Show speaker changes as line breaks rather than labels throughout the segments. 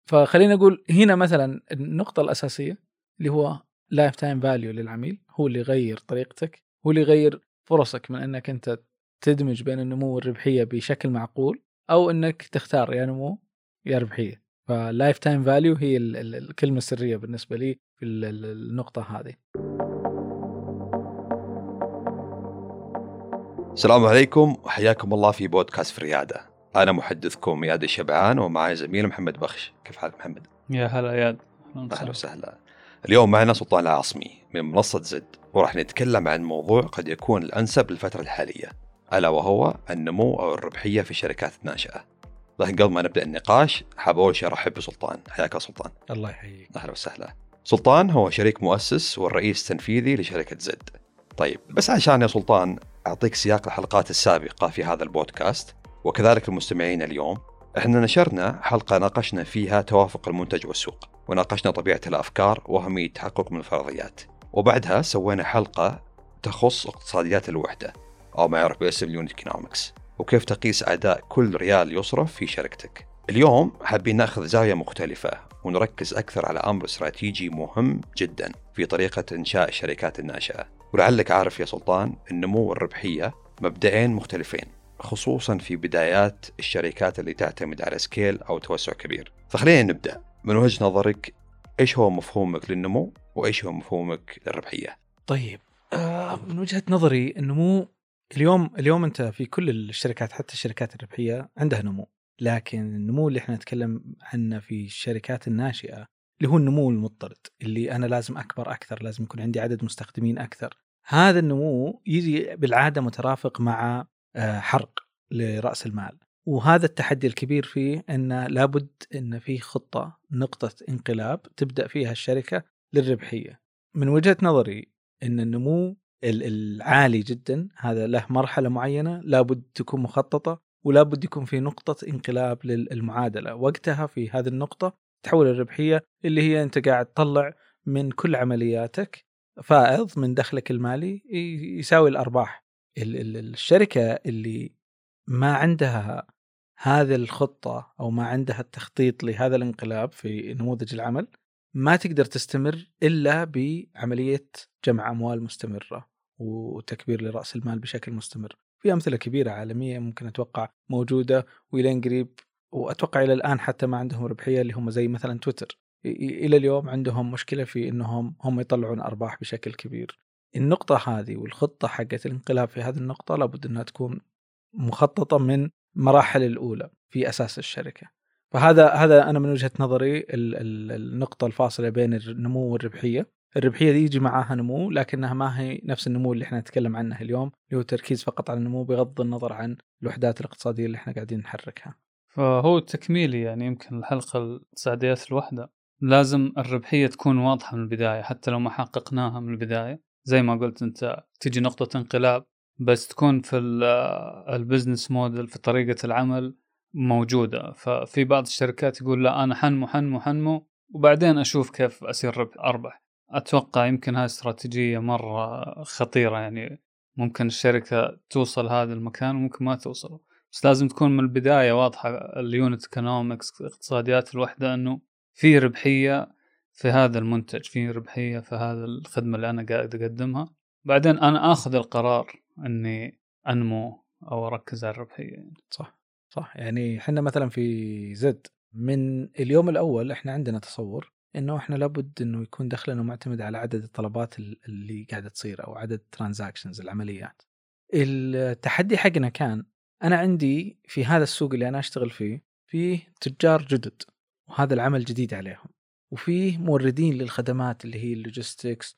فخلينا نقول هنا مثلا النقطة الأساسية اللي هو لايف تايم فاليو للعميل، هو اللي يغير طريقتك، هو اللي يغير فرصك من أنك أنت تدمج بين النمو والربحية بشكل معقول، أو أنك تختار يا نمو يا ربحية. فلايف تايم فاليو هي الكلمة السرية بالنسبة لي في النقطة هذه.
السلام عليكم وحياكم الله في بودكاست في الريادة. أنا محدثكم إياد الشبعان ومعي زميل محمد بخش. كيف حالك محمد؟
يا هلا إياد.
أهلا وسهلا. اليوم معنا سلطان العاصمي من منصة زد، وراح نتكلم عن موضوع قد يكون الأنسب للفترة الحالية، ألا وهو النمو أو الربحية في الشركات الناشئة. لكن قبل ما نبدأ النقاش حاب أول شيء أرحب بسلطان. حياك يا سلطان.
الله يحييك.
أهلا وسهلا. سلطان هو شريك مؤسس والرئيس التنفيذي لشركة زد. طيب بس عشان يا سلطان أعطيك سياق الحلقات السابقة في هذا البودكاست وكذلك المستمعين اليوم، احنا نشرنا حلقة ناقشنا فيها توافق المنتج والسوق، وناقشنا طبيعة الأفكار وأهمية التحقق من الفرضيات، وبعدها سوينا حلقة تخص اقتصاديات الوحدة أو ما يعرف باسم اليونت ايكونومكس، وكيف تقيس أداء كل ريال يصرف في شركتك. اليوم حابين ناخذ زاوية مختلفة ونركز أكثر على أمر استراتيجي مهم جدا في طريقة إنشاء الشركات الناشئة. ولعلك عارف يا سلطان، النمو والربحية مبدئين مختلفين، خصوصا في بدايات الشركات اللي تعتمد على سكيل أو توسع كبير. فخلينا نبدأ من وجهة نظرك، إيش هو مفهومك للنمو وإيش هو مفهومك للربحية؟
طيب من وجهة نظري النمو اليوم أنت في كل الشركات حتى الشركات الربحية عندها نمو، لكن النمو اللي احنا نتكلم عنه في الشركات الناشئة اللي هو النمو المضطرد، اللي أنا لازم أكبر أكثر، لازم يكون عندي عدد مستخدمين أكثر. هذا النمو يجي بالعادة مترافق مع حرق لرأس المال، وهذا التحدي الكبير فيه أن لابد أن في خطة نقطة انقلاب تبدأ فيها الشركة للربحية. من وجهة نظري أن النمو العالي جدا هذا له مرحلة معينة لابد تكون مخططة، ولابد يكون في نقطة انقلاب للمعادلة، وقتها في هذه النقطة تحول الربحية اللي هي أنت قاعد تطلع من كل عملياتك فائض من دخلك المالي يساوي الأرباح. الشركة اللي ما عندها هذه الخطة أو ما عندها التخطيط لهذا الانقلاب في نموذج العمل ما تقدر تستمر إلا بعملية جمع أموال مستمرة وتكبير لرأس المال بشكل مستمر. في أمثلة كبيرة عالمية ممكن أتوقع موجودة وإلين قريب، وأتوقع إلى الآن حتى ما عندهم ربحية، اللي هم زي مثلا تويتر إلى اليوم عندهم مشكلة في أنهم هم يطلعون أرباح بشكل كبير. النقطة هذه والخطة حقت الانقلاب في هذه النقطة لابد أنها تكون مخططة من مراحل الأولى في أساس الشركة. فهذا أنا من وجهة نظري النقطة الفاصلة بين النمو والربحية. الربحية دي يجي معها نمو، لكنها ما هي نفس النمو اللي احنا نتكلم عنه اليوم، اللي هو تركيز فقط على النمو بغض النظر عن الوحدات الاقتصادية اللي احنا قاعدين نحركها.
فهو تكميلي، يعني يمكن الحلقة الاقتصاديات الوحدة لازم الربحية تكون واضحة من البداية، حتى لو ما حققناها من البداية. زي ما قلت أنت تيجي نقطة انقلاب، بس تكون في البزنس موديل، في طريقة العمل موجودة. ففي بعض الشركات يقول لا أنا حنمو وبعدين أشوف كيف أصير أربح. أتوقع يمكن هاي استراتيجية مرة خطيرة، يعني ممكن الشركة توصل هذا المكان وممكن ما توصل، بس لازم تكون من البداية واضحة اليونت ايكونومكس، اقتصاديات الوحدة، أنه في ربحية في هذا المنتج، في ربحية في هذا الخدمة اللي أنا قاعد أقدمها. بعدين أنا أخذ القرار أني أنمو أو أركز على الربحية.
صح. يعني حنا مثلا في زد من اليوم الأول احنا عندنا تصور إنه احنا لابد إنه يكون دخلنا معتمد على عدد الطلبات اللي قاعدة تصير أو عدد ترانزاكشنز العمليات. التحدي حقنا كان أنا عندي في هذا السوق اللي أنا أشتغل فيه تجار جدد وهذا العمل جديد عليهم، وفيه موردين للخدمات اللي هي اللوجستكس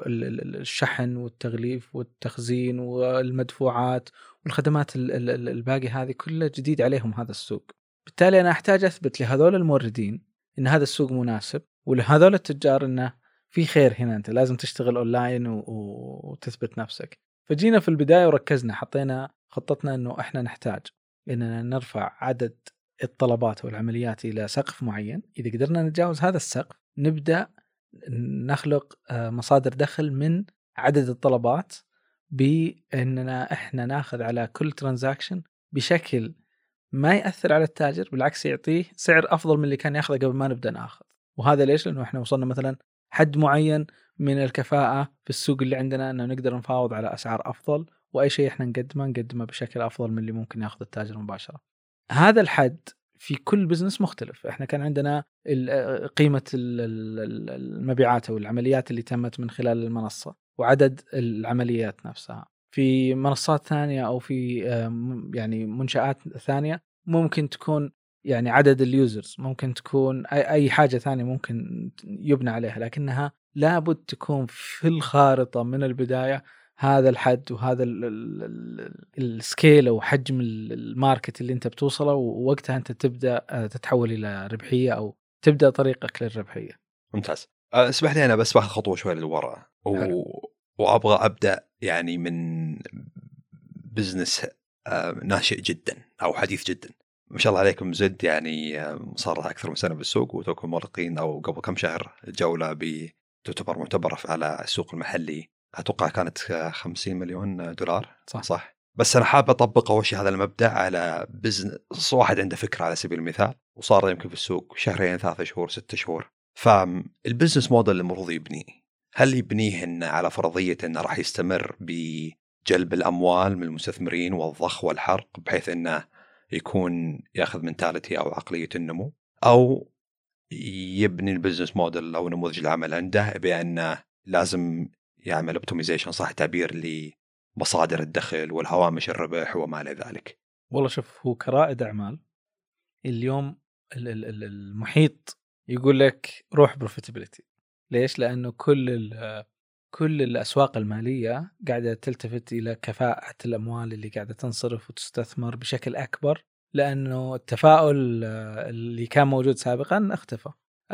والشحن والتغليف والتخزين والمدفوعات والخدمات الباقي هذه كلها جديد عليهم هذا السوق. بالتالي أنا أحتاج أثبت لهذول الموردين إن هذا السوق مناسب، ولهذول التجار إنه في خير هنا، أنت لازم تشتغل أونلاين وتثبت نفسك. فجينا في البداية وركزنا، حطينا خطتنا إنه إحنا نحتاج إننا نرفع عدد الطلبات والعمليات إلى سقف معين. إذا قدرنا نتجاوز هذا السقف نبدأ نخلق مصادر دخل من عدد الطلبات، بأننا إحنا ناخذ على كل ترانزاكشن بشكل ما يأثر على التاجر، بالعكس يعطيه سعر أفضل من اللي كان يأخذه قبل ما نبدأ نأخذ. وهذا ليش؟ لأنه إحنا وصلنا مثلا حد معين من الكفاءة في السوق اللي عندنا أنه نقدر نفاوض على أسعار أفضل، وأي شيء إحنا نقدمه بشكل أفضل من اللي ممكن يأخذ التاجر مباشرة. هذا الحد في كل بزنس مختلف. إحنا كان عندنا قيمة المبيعات أو العمليات اللي تمت من خلال المنصة وعدد العمليات نفسها. في منصات ثانية أو في يعني منشآت ثانية ممكن تكون يعني عدد اليوزرز، ممكن تكون أي حاجة ثانية ممكن يبنى عليها، لكنها لابد تكون في الخارطة من البداية هذا الحد وهذا السكيل أو حجم الماركت اللي أنت بتوصله، ووقتها أنت تبدأ تتحول إلى ربحية أو تبدأ طريقك للربحية.
ممتاز. اسمح لي أنا بس باخذ خطوة شوي للوراء وأبغى أبدأ يعني من بزنس ناشئ جدا أو حديث جدا. ما شاء الله عليكم زد، يعني صار لها أكثر من سنة بالسوق وتوكم مرقين أو قبل كم شهر جولة تعتبر معتبرة على السوق المحلي، أتوقع كانت 50 مليون دولار. صح. بس أنا حاب أطبق أول شيء هذا المبدأ على بزنس واحد عنده فكرة على سبيل المثال وصار يمكن في السوق شهرين 3 شهور 6 شهور. فالبزنس موديل اللي المفروض يبنيه، هل يبنيه إنه على فرضية إنه راح يستمر بجلب الأموال من المستثمرين والضخ والحرق بحيث إنه يكون يأخذ منتاليتي أو عقلية النمو، أو يبني البزنس موديل أو نموذج العمل عنده بأنه لازم يعمل اوبتمايزيشن صح تعبير لمصادر الدخل والهوامش الربح وما إلى ذلك؟
والله شوف، هو كرائد أعمال اليوم المحيط يقول لك روح بروفيتابيلتي. ليش؟ لأنه كل الأسواق المالية قاعدة تلتفت إلى كفاءة الأموال اللي قاعدة تنصرف وتستثمر بشكل أكبر، لأنه التفاؤل اللي كان موجود سابقا اختفى.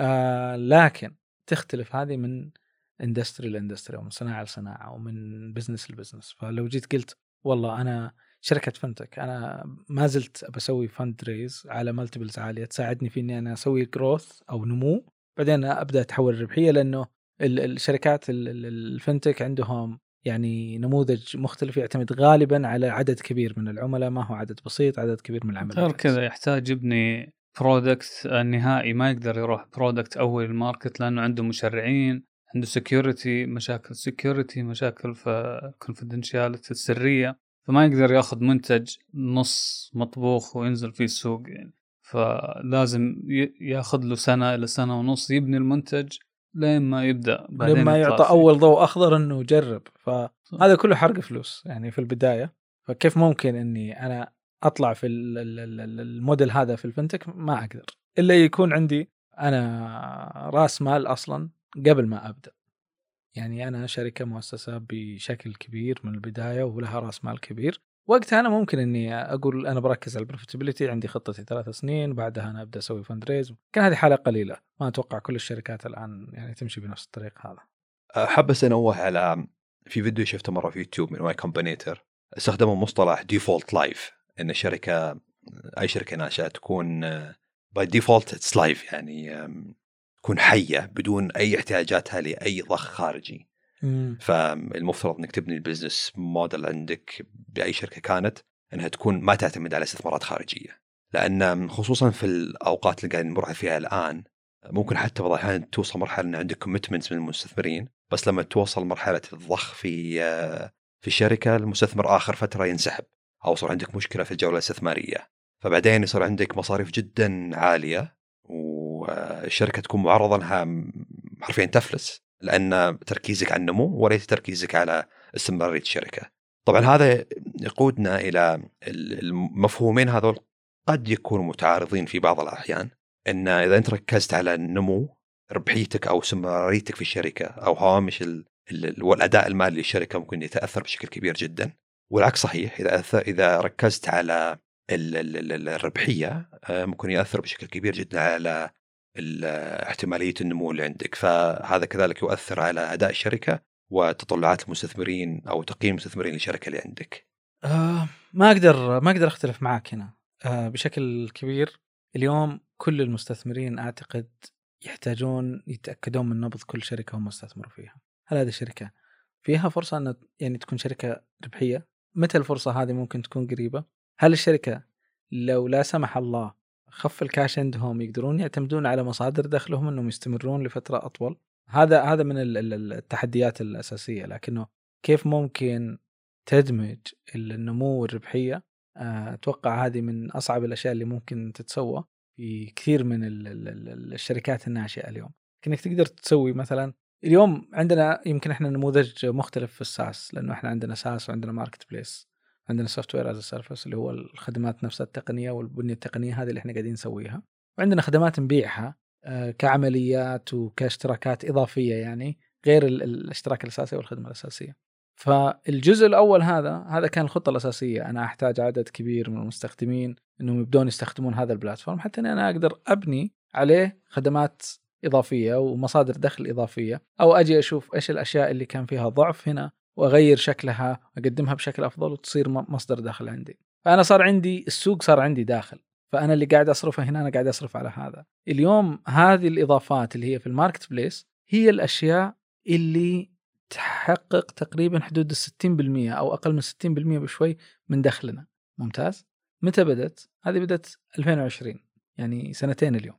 لكن تختلف هذه من اندستري لاندستري ومن صناعة لصناعة ومن بزنس لبزنس. فلو جيت قلت والله أنا شركة فنتك، أنا ما زلت بسوي فند ريز على مالتيبلز عالية تساعدني في إني أنا أسوي جروث أو نمو، بعدين أبدأ أتحول الربحية، لأنه الشركات الفنتك عندهم يعني نموذج مختلف يعتمد غالبا على عدد كبير من العملاء، ما هو عدد بسيط، عدد كبير من العملاء.
غير كذا يحتاج يبني برودكت نهائي، ما يقدر يروح برودكت أول الماركت لأنه عنده مشرعين، عنده سيكيورتي، مشاكل سيكيورتي، مشاكل في confidentiality السرية، فما يقدر ياخذ منتج نص مطبوخ وينزل فيه السوق يعني. فلازم ياخذ له سنة إلى سنة ونص يبني المنتج لين ما يبدأ، بعدين
لما يعطى أول ضوء أخضر إنه جرب. فهذا كله حرق فلوس يعني في البداية. فكيف ممكن إني أنا أطلع في الموديل هذا في الفنتك؟ ما أقدر إلا يكون عندي أنا رأس مال أصلا قبل ما أبدأ. يعني أنا شركة مؤسسة بشكل كبير من البداية ولها رأس مال كبير، وقتها أنا ممكن إني أقول أنا بركز على البروفيتابيلتي، عندي خطتي 3 سنين بعدها أنا أبدأ أسوي فندريز. كان هذه حالة قليلة، ما أتوقع كل الشركات الآن يعني تمشي بنفس الطريق هذا.
حابة أنوه على في فيديو شفته مرة في يوتيوب من واي كومبينيتر، استخدموا مصطلح ديفولت لايف، إن الشركة أي شركة ناشئة تكون باي ديفولت اتس لايف، يعني تكون حية بدون أي احتياجاتها لأي ضخ خارجي. فالمفترض انك تبني البزنس موديل عندك باي شركه كانت انها تكون ما تعتمد على استثمارات خارجيه، لان خصوصا في الاوقات اللي قاعدين نمر فيها الان ممكن حتى بعض الاحيان توصل مرحله ان عندك كوميتمنتس من المستثمرين، بس لما توصل مرحله الضخ في الشركه المستثمر اخر فتره ينسحب او صار عندك مشكله في الجوله الاستثماريه، فبعدين يصير عندك مصاريف جدا عاليه والشركه تكون معرضه انها حرفيا تفلس، لأن تركيزك على النمو وليس تركيزك على استمرارية الشركة. طبعا هذا يقودنا إلى المفهومين هذول قد يكونوا متعارضين في بعض الأحيان، إن إذا أنت ركزت على النمو ربحيتك أو استمراريتك في الشركة أو هوامش والأداء المالي للشركة ممكن يتأثر بشكل كبير جدا، والعكس صحيح، إذا ركزت على الربحية ممكن يأثر بشكل كبير جدا على احتمالية النمو اللي عندك، فهذا كذلك يؤثر على أداء الشركة وتطلعات المستثمرين أو تقييم المستثمرين للشركة اللي عندك.
ما أقدر أختلف معك هنا بشكل كبير. اليوم كل المستثمرين أعتقد يحتاجون يتأكدون من نبض كل شركة هم استثمروا فيها. هل هذه الشركة فيها فرصة أن يعني تكون شركة ربحية؟ متى الفرصة هذه ممكن تكون قريبة؟ هل الشركة لو لا سمح الله خف الكاش عندهم يقدرون يعتمدون على مصادر دخلهم انهم يستمرون لفترة اطول. هذا من التحديات الاساسية. لكنه كيف ممكن تدمج النمو والربحية؟ اتوقع هذه من اصعب الاشياء اللي ممكن تتسوى في كثير من الشركات الناشئة اليوم. انك تقدر تسوي مثلا اليوم عندنا يمكن احنا نموذج مختلف في الساس، لانه احنا عندنا ساس وعندنا ماركت بليس، عندنا سوفت وير از سيرفيس اللي هو الخدمات نفسها التقنيه والبنيه التقنيه هذه اللي احنا قاعدين نسويها، وعندنا خدمات نبيعها كعمليات وكاشتراكات اضافيه، يعني غير الاشتراك الاساسي والخدمه الاساسيه. فالجزء الاول هذا كان الخطه الاساسيه. انا احتاج عدد كبير من المستخدمين انهم يبدون يستخدمون هذا البلاتفورم حتى ان انا اقدر ابني عليه خدمات إضافية ومصادر دخل إضافية، أو أجي أشوف إيش الأشياء اللي كان فيها ضعف هنا وأغير شكلها وأقدمها بشكل أفضل وتصير مصدر دخل عندي. فأنا صار عندي السوق، صار عندي داخل، فأنا اللي قاعد أصرفه هنا أنا قاعد أصرف على هذا. اليوم هذه الإضافات اللي هي في الماركت بليس هي الأشياء اللي تحقق تقريبا حدود 60% أو أقل من 60% بشوي من دخلنا. ممتاز. متى بدت؟ هذه بدت 2020، يعني سنتين اليوم.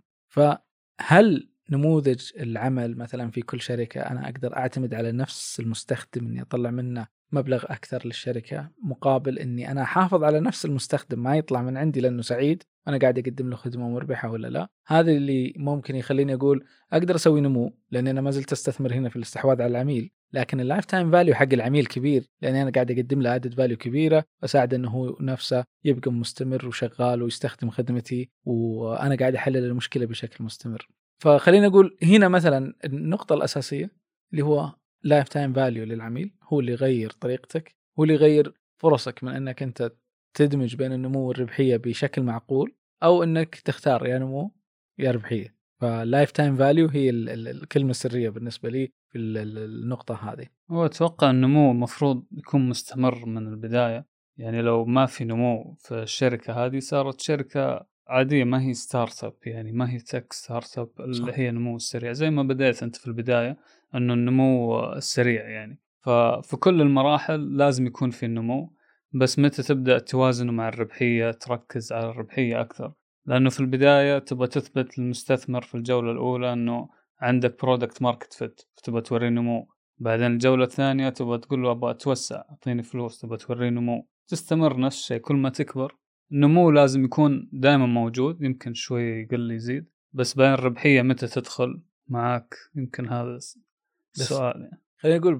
فهل نموذج العمل مثلا في كل شركة أنا أقدر أعتمد على نفس المستخدم إني أطلع منه مبلغ أكثر للشركة مقابل إني أنا أحافظ على نفس المستخدم ما يطلع من عندي لأنه سعيد أنا قاعد أقدم له خدمة مربحة ولا لا؟ هذا اللي ممكن يخليني أقول أقدر أسوي نمو، لأن أنا ما زلت أستثمر هنا في الاستحواذ على العميل، لكن اللايف تايم فاليو حق العميل كبير، لأن أنا قاعد أقدم له عدد فاليو كبيرة وأساعد أنه هو نفسه يبقى مستمر وشغال ويستخدم خدمتي، وأنا قاعد أحلل المشكلة بشكل مستمر. فخلينا نقول هنا مثلا النقطة الأساسية اللي هو لايف تايم فاليو للعميل هو اللي يغير طريقتك، هو اللي يغير فرصك من أنك أنت تدمج بين النمو والربحية بشكل معقول، أو أنك تختار يا نمو يا ربحية. فلايف تايم فاليو هي الكلمة السرية بالنسبة لي في النقطة هذه.
هو أتوقع النمو مفروض يكون مستمر من البداية، يعني لو ما في نمو في الشركة هذه صارت شركة عادية، ما هي ستارت اب، يعني ما هي تك ستارت اب اللي هي نمو السريع زي ما بدأت أنت في البداية أنه النمو السريع. يعني ففي كل المراحل لازم يكون في النمو، بس متى تبدأ توازنه مع الربحية، تركز على الربحية أكثر، لأنه في البداية تبغى تثبت للمستثمر في الجولة الأولى أنه عندك برودكت ماركت فيت فتبغى توري نمو. بعدين الجولة الثانية تبغى تقول له أبغى أتوسع أعطيني فلوس، تبغى توري نمو، تستمر نفس الشيء. كل ما تكبر النمو لازم يكون دائما موجود، يمكن شوي يقل يزيد، بس بين الربحية متى تدخل معك، يمكن هذا السؤال. يعني
خلينا نقول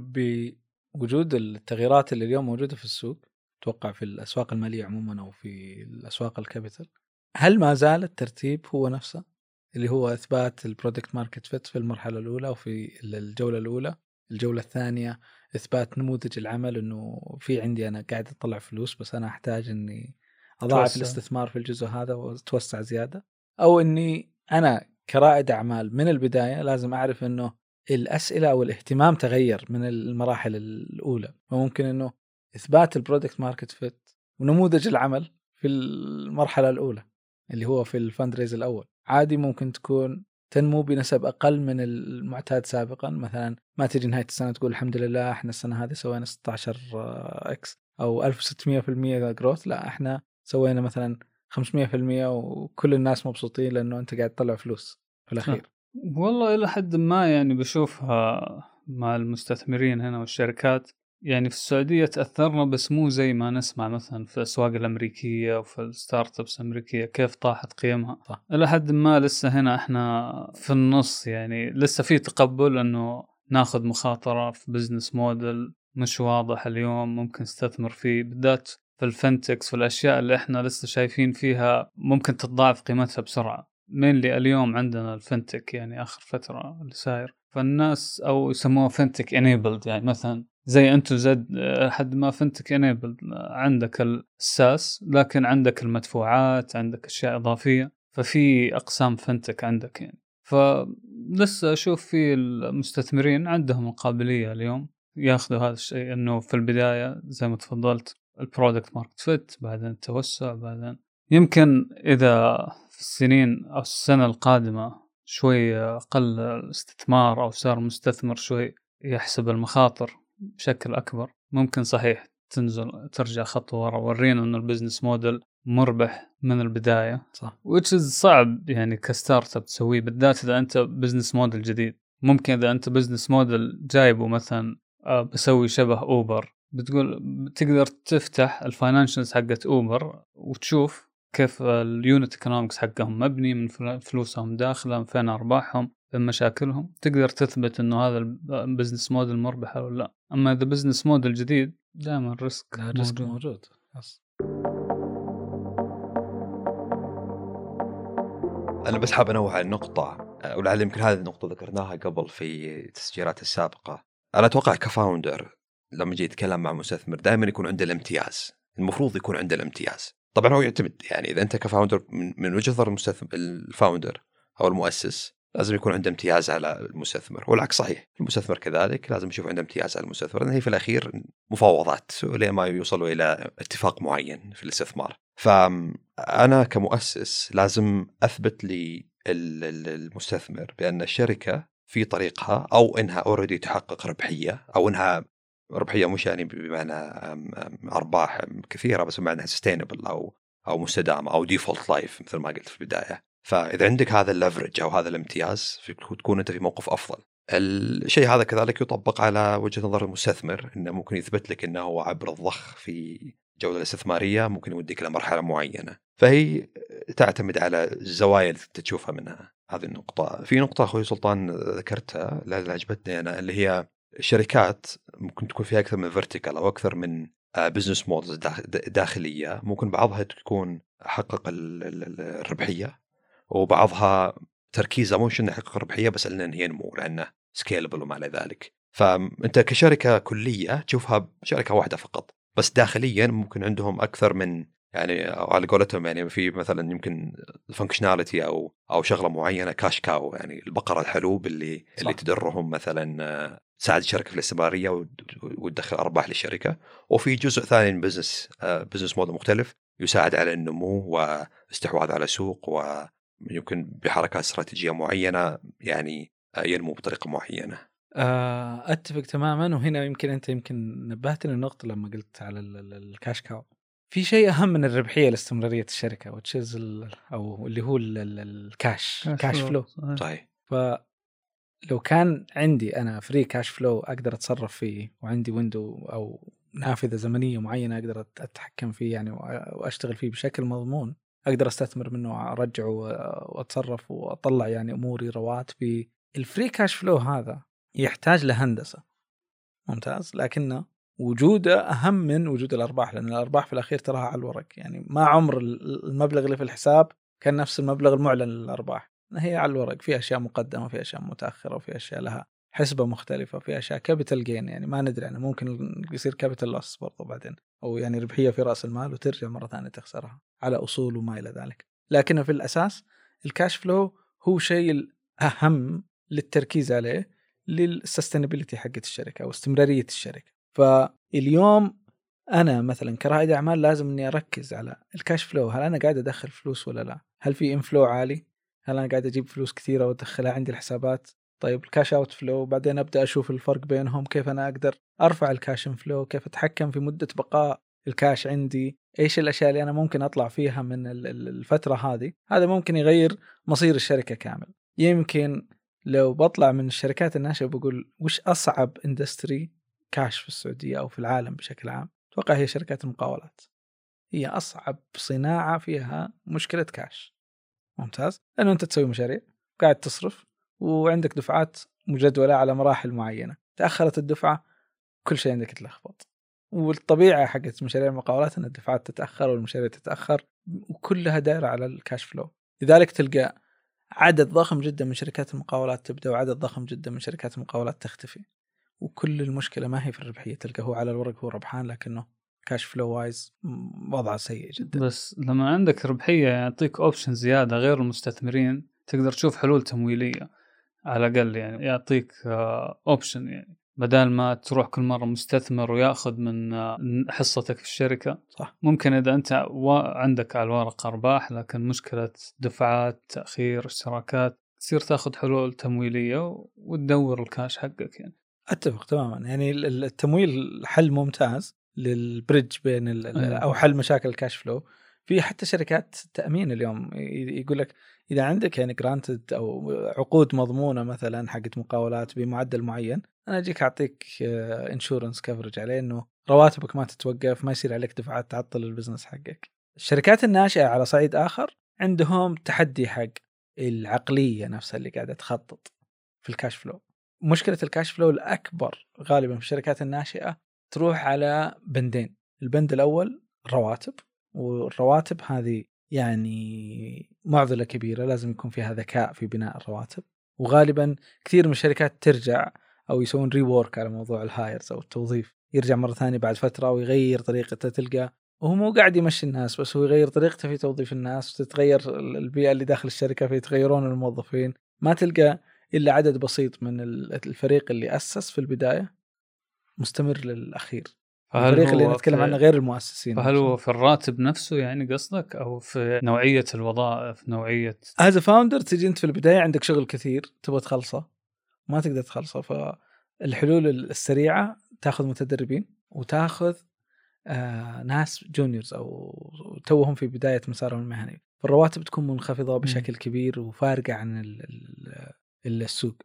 بوجود التغييرات اللي اليوم موجودة في السوق، توقع في الأسواق المالية عموما أو في الأسواق الكابيتال، هل ما زال الترتيب هو نفسه اللي هو إثبات البرودكت ماركت فيت في المرحلة الأولى وفي الجولة الأولى؟ الجولة الثانية إثبات نموذج العمل إنه في عندي أنا قاعد أطلع فلوس بس أنا أحتاج إني أضاعف الاستثمار في الجزء هذا وأتوسع زيادة، أو إني أنا كرائد أعمال من البداية لازم أعرف إنه الأسئلة أو الاهتمام تغير من المراحل الأولى، وممكن إنه إثبات البرودكت ماركت فيت ونموذج العمل في المرحلة الأولى اللي هو في الفاندريز الأول عادي ممكن تكون تنمو بنسب أقل من المعتاد سابقا. مثلا ما تجي نهاية السنة تقول الحمد لله احنا السنة هذه سوينا 16 اكس أو 1600% جروث، لا احنا سوينا مثلا 500% وكل الناس مبسوطين لأنه أنت قاعد تطلع فلوس في الأخير.
والله إلى حد ما يعني بشوفها مع المستثمرين هنا والشركات، يعني في السعودية تأثرنا بس مو زي ما نسمع مثلا في الأسواق الأمريكية وفي الستارت ابس الأمريكية كيف طاحت قيمها. إلى حد ما لسه هنا إحنا في النص، يعني لسه في تقبل أنه ناخذ مخاطرة في بزنس موديل مش واضح اليوم ممكن نستثمر فيه، بالذات في الفنتكس والأشياء اللي إحنا لسه شايفين فيها ممكن تتضاعف قيمتها بسرعة. من اللي اليوم عندنا الفنتك يعني آخر فترة اللي صاير، فالناس أو يسموه فنتك انيبلد، يعني مثلا زي أنتو زد حد ما فنتك انيبلد، عندك الساس لكن عندك المدفوعات، عندك أشياء إضافية، ففي أقسام فنتك عندك يعني. فلسه أشوف في المستثمرين عندهم القابلية اليوم ياخذوا هذا الشيء، أنه في البداية زي ما تفضلت البرودكت ماركت فيت، بعدين التوسع، بعدين يمكن إذا في السنين أو السنة القادمة شوي أقل الاستثمار أو صار مستثمر شوي يحسب المخاطر بشكل أكبر، ممكن صحيح ترجع خطوة ورا، ورينا أن البزنس موديل مربح من البداية
صح.
which is صعب يعني كستارت اب تسويه، بالذات إذا أنت بزنس موديل جديد. ممكن إذا أنت بزنس موديل جايبه مثلا بسوي شبه أوبر، بتقول تقدر تفتح الفاينانشلز حقت أوبر وتشوف كيف اليونت ايكونومكس حقهم مبني، من فلوسهم داخله، من فين أرباحهم، من مشاكلهم، تقدر تثبت إنه هذا البزنس موديل مربح أو لا. أما إذا بزنس موديل جديد دائما الريسك
موجود.
أنا بس حاب أنوه على النقطة، ولعل يمكن هذه النقطة ذكرناها قبل في التسجيلات السابقة. أنا أتوقع كفاوندر لما يجي يتكلم مع مستثمر دائما يكون عنده الامتياز، المفروض يكون عنده الامتياز. طبعا هو يعتمد، يعني إذا أنت كفاوندر من وجهة نظر الفاوندر أو المؤسس لازم يكون عنده امتياز على المستثمر، والعكس صحيح، المستثمر كذلك لازم يشوف عنده امتياز على المستثمر، لأن هي في الأخير مفاوضات لما يوصلوا إلى اتفاق معين في الاستثمار. فأنا كمؤسس لازم أثبت لي المستثمر بأن الشركة في طريقها، أو إنها أوريدي تحقق ربحية، أو إنها ربحية مش يعني بمعنى أرباح كثيرة، بس بمعنى sustainable أو مستدامة أو default life مثل ما قلت في البداية. فإذا عندك هذا الليفرج أو هذا الامتياز تكون أنت في موقف أفضل. الشيء هذا كذلك يطبق على وجهة نظر المستثمر، إنه ممكن يثبت لك إنه هو عبر الضخ في الجودة الاستثمارية ممكن يوديك لمرحلة معينة. فهي تعتمد على الزوايا اللي تشوفها منها. هذه النقطة. في نقطة أخوي سلطان ذكرتها اللي عجبتني أنا، اللي هي الشركات ممكن تكون فيها أكثر من فيرتيكال أو أكثر من بزنس مودلز داخلية، ممكن بعضها تكون حقق الربحية، وبعضها تركيزه مش انه يحقق ربحيه بس انه ينمو لانه سكيلبل وما الى ذلك. فانت كشركه كليه تشوفها شركه واحده فقط، بس داخليا ممكن عندهم اكثر من، يعني على قولتهم يعني في مثلا يمكن فانكشناليتي او شغله معينه كاش كاو، يعني البقره الحلوب اللي تدرهم مثلا تساعد الشركه في الاستمراريه وتدخل ارباح للشركه، وفي جزء ثاني من بزنس موديل مختلف يساعد على النمو واستحواذ على سوق، ويمكن بحركات استراتيجيه معينه يعني ينمو بطريقه معينه.
اتفق تماما. وهنا يمكن نبهتني النقطه لما قلت على الكاش كاو. في شيء اهم من الربحيه لاستمراريه الشركه، وتشيز او اللي هو الكاش فلو.
صحيح.
فلو كان عندي انا فري كاش فلو اقدر اتصرف فيه، وعندي ويندو او نافذه زمنيه معينه اقدر اتحكم فيه يعني واشتغل فيه بشكل مضمون، اقدر استثمر منه وارجعه واتصرف واطلع يعني اموري رواتبي. الفري كاش فلو هذا يحتاج لهندسه ممتاز، لكنه وجوده اهم من وجود الارباح، لان الارباح في الاخير تراها على الورق. يعني ما عمر المبلغ اللي في الحساب كان نفس المبلغ المعلن للارباح، هي على الورق في اشياء مقدمه، في اشياء متاخره، وفي اشياء لها حسبه مختلفه، في اشياء كابيتال جين يعني ما ندري يعني ممكن يصير كابيتال لوس برضه بعدين، او يعني ربحيه في راس المال وترجع مره ثانيه تخسرها على اصول وما الى ذلك. لكن في الاساس الكاش فلو هو شيء الاهم للتركيز عليه للسستينابيلتي حقت الشركه او استمراريه الشركه. فاليوم انا مثلا كرائد اعمال لازم اني اركز على الكاش فلو، هل انا قاعد ادخل فلوس ولا لا؟ هل في انفلو عالي؟ هل انا قاعد اجيب فلوس كثيره وادخلها عندي الحسابات؟ طيب الكاش اوت فلو، بعدين ابدا اشوف الفرق بينهم، كيف انا اقدر ارفع الكاش انفلو، كيف اتحكم في مده بقاء الكاش عندي، ايش الاشياء اللي انا ممكن اطلع فيها من الفتره هذه. هذا ممكن يغير مصير الشركه كامل. يمكن لو بطلع من الشركات الناشئه بقول وش اصعب اندستري كاش في السعوديه او في العالم بشكل عام، اتوقع هي شركات المقاولات. هي اصعب صناعه فيها مشكله كاش. ممتاز، لانه انت تسوي مشاريع قاعد تصرف وعندك دفعات مجدوله على مراحل معينه، تاخرت الدفعه كل شيء عندك يتلخبط. والطبيعه حقت مشاريع المقاولات ان الدفعات تتاخر والمشاريع تتاخر، وكلها دايره على الكاش فلو. لذلك تلقى عدد ضخم جدا من شركات المقاولات تبدا وعدد ضخم جدا من شركات المقاولات تختفي، وكل المشكله ما هي في الربحيه. تلقى هو على الورق هو ربحان لكنه كاش فلو وايز وضعه سيء جدا.
بس لما عندك ربحيه يعطيك اوبشن زياده غير المستثمرين، تقدر تشوف حلول تمويليه على الاقل، يعني يعطيك اوبشن، يعني بدل ما تروح كل مره مستثمر وياخذ من حصتك في الشركه.
صح.
ممكن اذا انت عندك على الورق ارباح لكن مشكله دفعات، تاخير، اشتراكات، تصير تاخذ حلول تمويليه وتدور الكاش حقك. يعني
اتفق تماما. يعني التمويل حل ممتاز للبريدج بين او حل مشاكل الكاش فلو، في حتى شركات تأمين اليوم يقول لك إذا عندك يعني جرانتد أو عقود مضمونة مثلا حقت مقاولات بمعدل معين، أنا أجيك أعطيك انشورنس كفرج عليه إنه رواتبك ما تتوقف، ما يصير عليك دفعات تعطل البزنس حقك. الشركات الناشئة على صعيد آخر عندهم تحدي حق العقلية نفسها اللي قاعدة تخطط في الكاش فلو. مشكلة الكاش فلو الأكبر غالبا في الشركات الناشئة تروح على بندين. البند الأول رواتب، والرواتب هذه يعني معضلة كبيرة، لازم يكون فيها ذكاء في بناء الرواتب. وغالبا كثير من الشركات ترجع أو يسوون ريورك على موضوع الهايرز أو التوظيف، يرجع مرة ثانية بعد فترة ويغير طريقته. تلقى وهو مو قاعد يمشي الناس بس هو يغير طريقته في توظيف الناس، وتتغير البيئة اللي داخل الشركة فيتغيرون الموظفين. ما تلقى إلا عدد بسيط من الفريق اللي أسس في البداية مستمر للأخير. الفريق اللي نتكلم عنه غير المؤسسين.
فهل هو في الراتب نفسه يعني قصدك، أو في نوعية الوظائف، نوعية
as a founder تجي أنت في البداية عندك شغل كثير تبغى تخلصه ما تقدر تخلصه، فالحلول السريعة تأخذ متدربين وتأخذ ناس جونيورز أو توهم في بداية مسارهم المهني، فالرواتب تكون منخفضة بشكل كبير وفارقة عن السوق.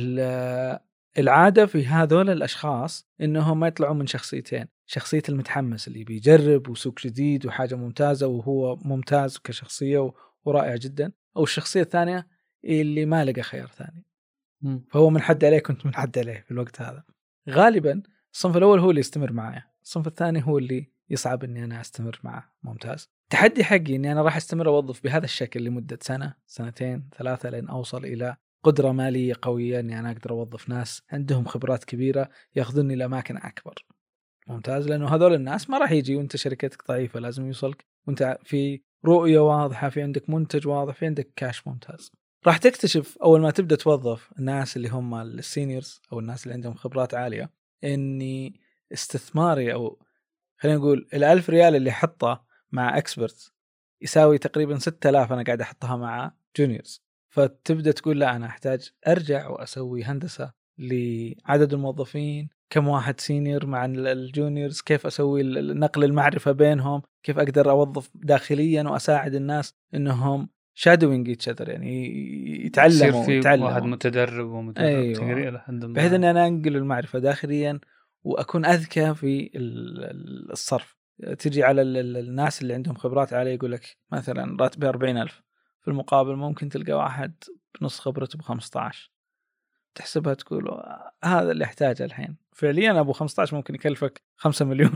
العادة في هذول الأشخاص إنهم ما يطلعون من شخصيتين، شخصية المتحمس اللي بيجرب وسوق جديد وحاجة ممتازة وهو ممتاز كشخصية ورائع جدا، أو الشخصية الثانية اللي ما لقى خيار ثاني فهو منحد عليه كنت منحد عليه في الوقت هذا. غالبا الصنف الأول هو اللي يستمر معايا، الصنف الثاني هو اللي يصعب إني أنا أستمر معه. ممتاز. تحدي حقي إني أنا راح أستمر أوظف بهذا الشكل لمدة سنة سنتين ثلاثة لين أوصل إلى قدرة مالية قوية إني أنا أقدر أوظف ناس عندهم خبرات كبيرة يأخذوني لأماكن أكبر. ممتاز. لأنه هذول الناس ما راح يجي وأنت شركتك ضعيفة، لازم يوصلك وأنت في رؤية واضحة، في عندك منتج واضح، في عندك كاش ممتاز. راح تكتشف أول ما تبدأ توظف الناس اللي هم السينيورز أو الناس اللي عندهم خبرات عالية إني استثماري أو خلينا نقول 1000 ريال اللي حطه مع اكسبرت يساوي تقريبا 6000 أنا قاعد أحطها مع جونيورز. فتبدأ تقول لا أنا أحتاج أرجع وأسوي هندسة لعدد الموظفين، كم واحد سينيور مع الجونيورز، كيف أسوي نقل المعرفة بينهم، كيف أقدر أوظف داخليا وأساعد الناس إنهم شادوينج يتشذر يعني يتعلموا
يصير في واحد متدرب ومدرب.
أيوة. بحيث أن أنا أنقل المعرفة داخليا وأكون أذكى في الصرف. تجي على الناس اللي عندهم خبرات عالية يقول لك مثلا راتبه 40,000، في المقابل ممكن تلقى واحد بنص خبرته ب15، تحسبها تقول هذا اللي احتاجه الحين فعليا أبو 15 ممكن يكلفك 5 مليون.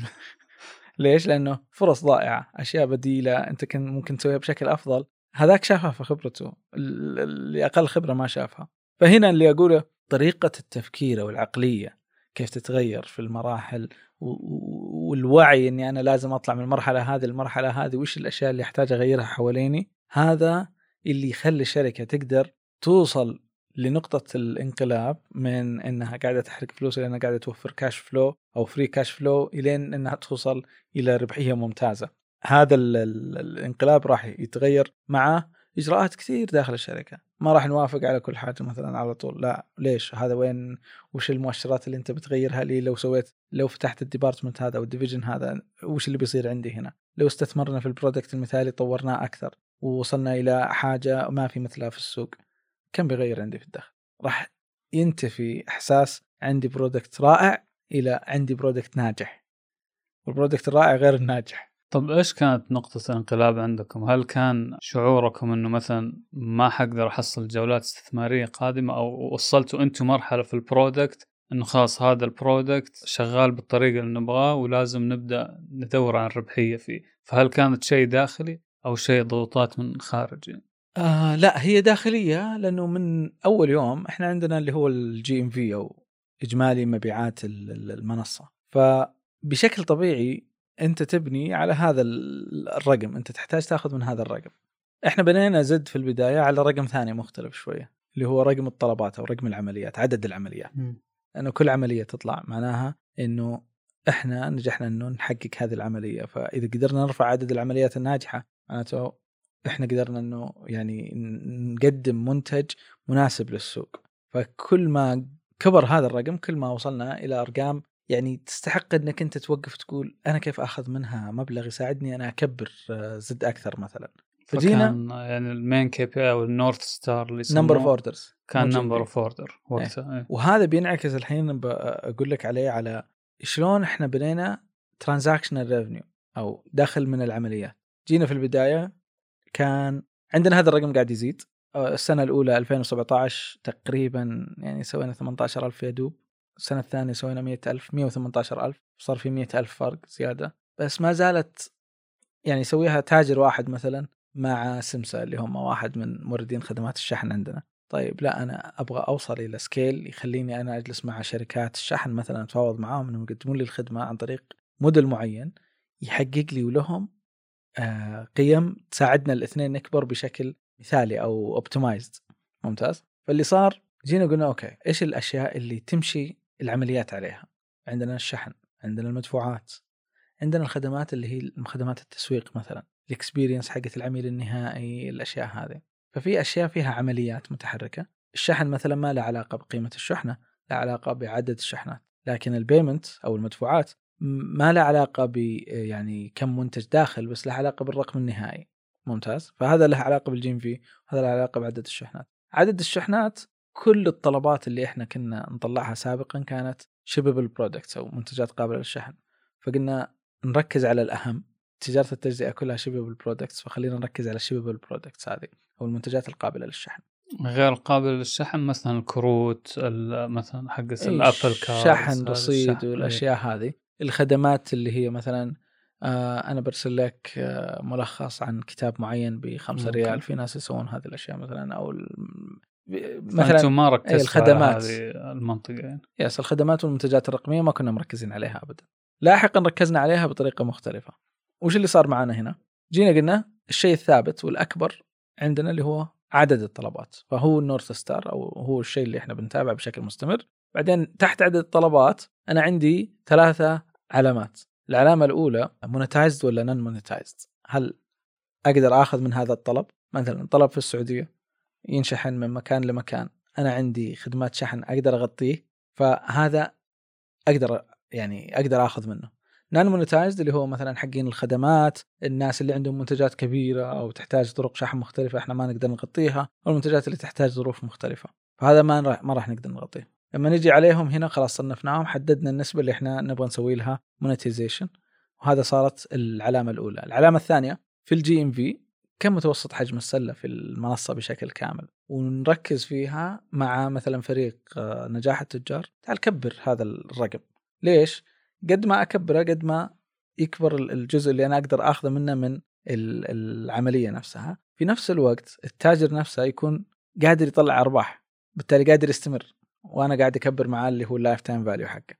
ليش؟ لأنه فرص ضائعة، أشياء بديلة أنت كان ممكن تسويها بشكل أفضل، هذاك شافها في خبرته، اللي أقل خبرة ما شافها. فهنا اللي أقوله طريقة التفكير والعقلية كيف تتغير في المراحل والوعي أني أنا لازم أطلع من المرحلة هذه المرحلة هذه، وإيش الأشياء اللي أحتاج أغيرها حواليني، هذا اللي يخلي الشركة تقدر توصل لنقطة الانقلاب من أنها قاعدة تحرق فلوس إلى أنها قاعدة توفر كاش فلو أو فري كاش فلو إلين أنها توصل إلى ربحية ممتازة. هذا الانقلاب راح يتغير مع إجراءات كثير داخل الشركة. ما راح نوافق على كل حاجة مثلا على طول، لا ليش، هذا وين، وش المؤشرات اللي أنت بتغيرها لي، لو فتحت الديبارتمنت هذا أو الديفيجن هذا وش اللي بيصير عندي هنا، لو استثمرنا في البرودكت المثالي طورناه أكثر ووصلنا إلى حاجة ما في مثلها في السوق، كم بيغير عندي في الدخل. راح ينتفي إحساس عندي برودكت رائع إلى عندي برودكت ناجح، والبرودكت الرائع غير الناجح.
طب إيش كانت نقطة الانقلاب عندكم؟ هل كان شعوركم إنه مثلا ما حقدر أحصل جولات استثمارية قادمة، أو وصلتوا أنتم مرحلة في البرودكت إنه خلاص هذا البرودكت شغال بالطريقة اللي نبغاه ولازم نبدأ ندور عن ربحية فيه؟ فهل كانت شيء داخلي أو شيء ضغوطات من خارج يعني؟
لا هي داخلية، لأنه من أول يوم إحنا عندنا اللي هو الGMV أو إجمالي مبيعات المنصة، فبشكل طبيعي أنت تبني على هذا الرقم، أنت تحتاج تأخذ من هذا الرقم. إحنا بنينا زد في البداية على رقم ثاني مختلف شوية اللي هو رقم الطلبات أو رقم العمليات، عدد العمليات. لأنه كل عملية تطلع معناها إنه إحنا نجحنا إنه نحقق هذه العملية، فإذا قدرنا نرفع عدد العمليات الناجحة معناته إحنا قدرنا إنه يعني نقدم منتج مناسب للسوق. فكل ما كبر هذا الرقم كل ما وصلنا إلى أرقام يعني تستحق انك انت توقف تقول انا كيف اخذ منها مبلغ يساعدني انا اكبر زد اكثر مثلا. فجينا
فكان يعني المين كي بي او النورث ستار اللي
نمبر اوف
يسموه
اوردرز
كان نمبر اوف اوردر وقتها.
إيه. وهذا بينعكس الحين اقول لك عليه على شلون احنا بنينا ترانزاكشنال ريفنيو او دخل من العمليات. جينا في البدايه كان عندنا هذا الرقم قاعد يزيد. السنه الاولى 2017 تقريبا يعني سوينا 18,000 يدوب. السنه الثانيه سوينا 100,000 118,000 صار في 100,000 فرق زياده. بس ما زالت يعني يسويها تاجر واحد مثلا مع سمسة اللي هم واحد من موردين خدمات الشحن عندنا. طيب لا أنا أبغى أوصل إلى سكيل يخليني أنا أجلس مع شركات الشحن مثلا أتفاوض معاهم أنهم يقدمون لي الخدمة عن طريق موديل معين يحقق لي ولهم قيم تساعدنا الاثنين نكبر بشكل مثالي أو optimized. ممتاز. فاللي صار جينا قلنا أوكي إيش الأشياء اللي تمشي العمليات عليها. عندنا الشحن، عندنا المدفوعات، عندنا الخدمات اللي هي خدمات التسويق مثلا، الاكسبيرينس حقت العميل النهائي، الاشياء هذه. ففي اشياء فيها عمليات متحركه. الشحن مثلا ما له علاقه بقيمه الشحنه، له علاقه بعدد الشحنات. لكن البيمنت او المدفوعات ما له علاقه ب يعني كم منتج داخل، بس له علاقه بالرقم النهائي. ممتاز. فهذا له علاقه بالجي ام في، وهذا له علاقه بعدد الشحنات. عدد الشحنات كل الطلبات اللي احنا كنا نطلعها سابقا كانت شيبل برودكتس او منتجات قابله للشحن. فقلنا نركز على الأهم. تجارة التجزئة كلها شبه بالبرودكتس، فخلينا نركز على شبه بالبرودكتس هذه أو المنتجات القابلة للشحن.
غير قابل للشحن مثلا الكروت مثلا حق الأبل كارد،
شحن رصيد والأشياء هذه. الخدمات اللي هي مثلا أنا برسل لك ملخص عن كتاب معين ب5 ريال. في ناس يسوون هذه الأشياء مثلا أو
مثلا ما ركزت
الخدمات
على هذه المنطقة يعني.
يس الخدمات والمنتجات الرقمية ما كنا مركزين عليها أبدا. لاحقا ركزنا عليها بطريقة مختلفة. وش اللي صار معنا هنا؟ جينا قلنا الشيء الثابت والأكبر عندنا اللي هو عدد الطلبات، فهو النورث ستار أو هو الشيء اللي احنا بنتابع بشكل مستمر. بعدين تحت عدد الطلبات أنا عندي 3 علامات. العلامة الأولى مونتايزد ولا نون مونتايزد. هل أقدر أخذ من هذا الطلب؟ مثلا طلب في السعودية ينشحن من مكان لمكان، أنا عندي خدمات شحن أقدر أغطيه، فهذا أقدر أخذ منه. نون مونتايزد اللي هو مثلا حقين الخدمات، الناس اللي عندهم منتجات كبيرة أو تحتاج طرق شحن مختلفة احنا ما نقدر نغطيها، أو المنتجات اللي تحتاج ظروف مختلفة، فهذا ما راح نقدر نغطيه. لما نجي عليهم هنا خلاص صنفناهم، حددنا النسبة اللي احنا نبغى نسوي لها مونتيزيشن، وهذا صارت العلامة الأولى. العلامة الثانية في الجي ام في كم متوسط حجم السلة في المنصة بشكل كامل، ونركز فيها مع مثلا فريق نجاح التجار. تعال كبر هذا الرقم. ليش؟ قد ما أكبره قد ما يكبر الجزء اللي أنا أقدر أخذه منه من العملية نفسها. في نفس الوقت التاجر نفسه يكون قادر يطلع أرباح، بالتالي قادر يستمر، وأنا قاعد أكبر معاه اللي هو اللايف تايم فاليو حقه.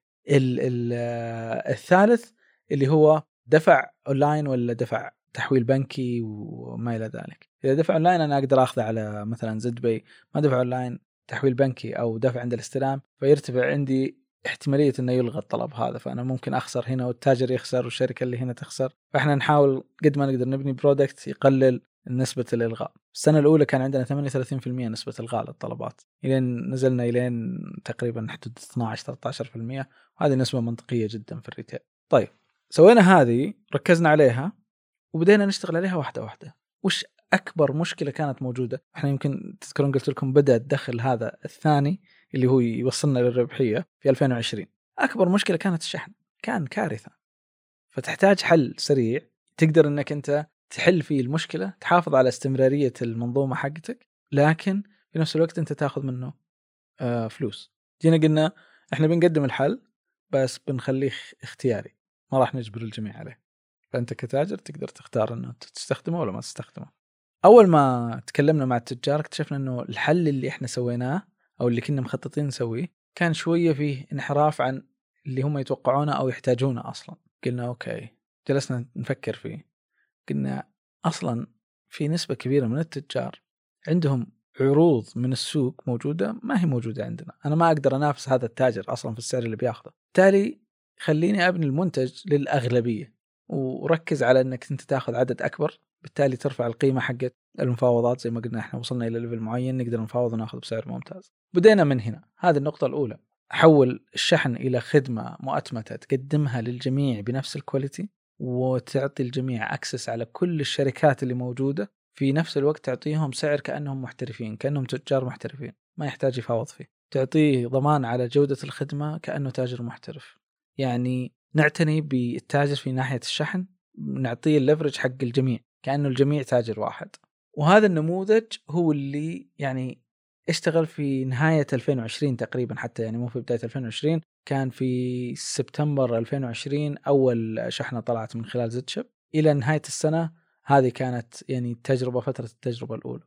الثالث اللي هو دفع أونلاين ولا دفع تحويل بنكي وما إلى ذلك. إذا دفع أونلاين أنا أقدر أخذه على مثلا زد باي، ما دفع أونلاين تحويل بنكي أو دفع عند الاستلام، فيرتفع عندي احتمالية أنه يلغى الطلب هذا، فأنا ممكن أخسر هنا والتاجر يخسر والشركة اللي هنا تخسر. فإحنا نحاول قد ما نقدر نبني برودكت يقلل نسبة الإلغاء. السنة الأولى كان عندنا 38% نسبة إلغاء للطلبات، إلين نزلنا إلين تقريبا حدود 12-13%، وهذه نسبة منطقية جدا في الريتيل. طيب سوينا هذه، ركزنا عليها وبدينا نشتغل عليها واحدة واحدة. وش أكبر مشكلة كانت موجودة؟ إحنا يمكن تذكرون قلت لكم بدأ الدخل هذا الثاني اللي هو يوصلنا للربحية في 2020. أكبر مشكلة كانت الشحن، كان كارثة. فتحتاج حل سريع تقدر أنك أنت تحل فيه المشكلة، تحافظ على استمرارية المنظومة حقتك، لكن في نفس الوقت أنت تأخذ منه فلوس. جينا قلنا إحنا بنقدم الحل بس بنخليه اختياري، ما راح نجبر الجميع عليه. فأنت كتاجر تقدر تختار أنه تستخدمه ولا ما تستخدمه. أول ما تكلمنا مع التجار اكتشفنا أنه الحل اللي إحنا سويناه أو اللي كنا مخططين نسويه كان شوية فيه انحراف عن اللي هم يتوقعونه أو يحتاجونه أصلا. قلنا أوكي، جلسنا نفكر فيه. قلنا أصلا في نسبة كبيرة من التجار عندهم عروض من السوق موجودة ما هي موجودة عندنا. أنا ما أقدر أنافس هذا التاجر أصلا في السعر اللي بياخذه، بالتالي خليني أبني المنتج للأغلبية وركز على أنك أنت تأخذ عدد أكبر، بالتالي ترفع القيمة حقت المفاوضات. زي ما قلنا إحنا وصلنا إلى ليفل معين نقدر نفاوض ونأخذ بسعر ممتاز. بدينا من هنا، هذه النقطة الأولى. حول الشحن إلى خدمة مؤتمتة تقدمها للجميع بنفس الكواليتي، وتعطي الجميع أكسس على كل الشركات اللي موجودة، في نفس الوقت تعطيهم سعر كأنهم محترفين، كأنهم تجار محترفين ما يحتاج يفاوض فيه، تعطيه ضمان على جودة الخدمة كأنه تاجر محترف. يعني نعتني بالتاجر في ناحية الشحن، نعطيه الليفرج حق الجميع كأنه الجميع تاجر واحد. وهذا النموذج هو اللي يعني اشتغل في نهاية 2020 تقريبا، حتى يعني مو في بداية 2020، كان في سبتمبر 2020 أول شحنة طلعت من خلال زدشب. إلى نهاية السنة هذه كانت يعني فترة التجربة الأولى.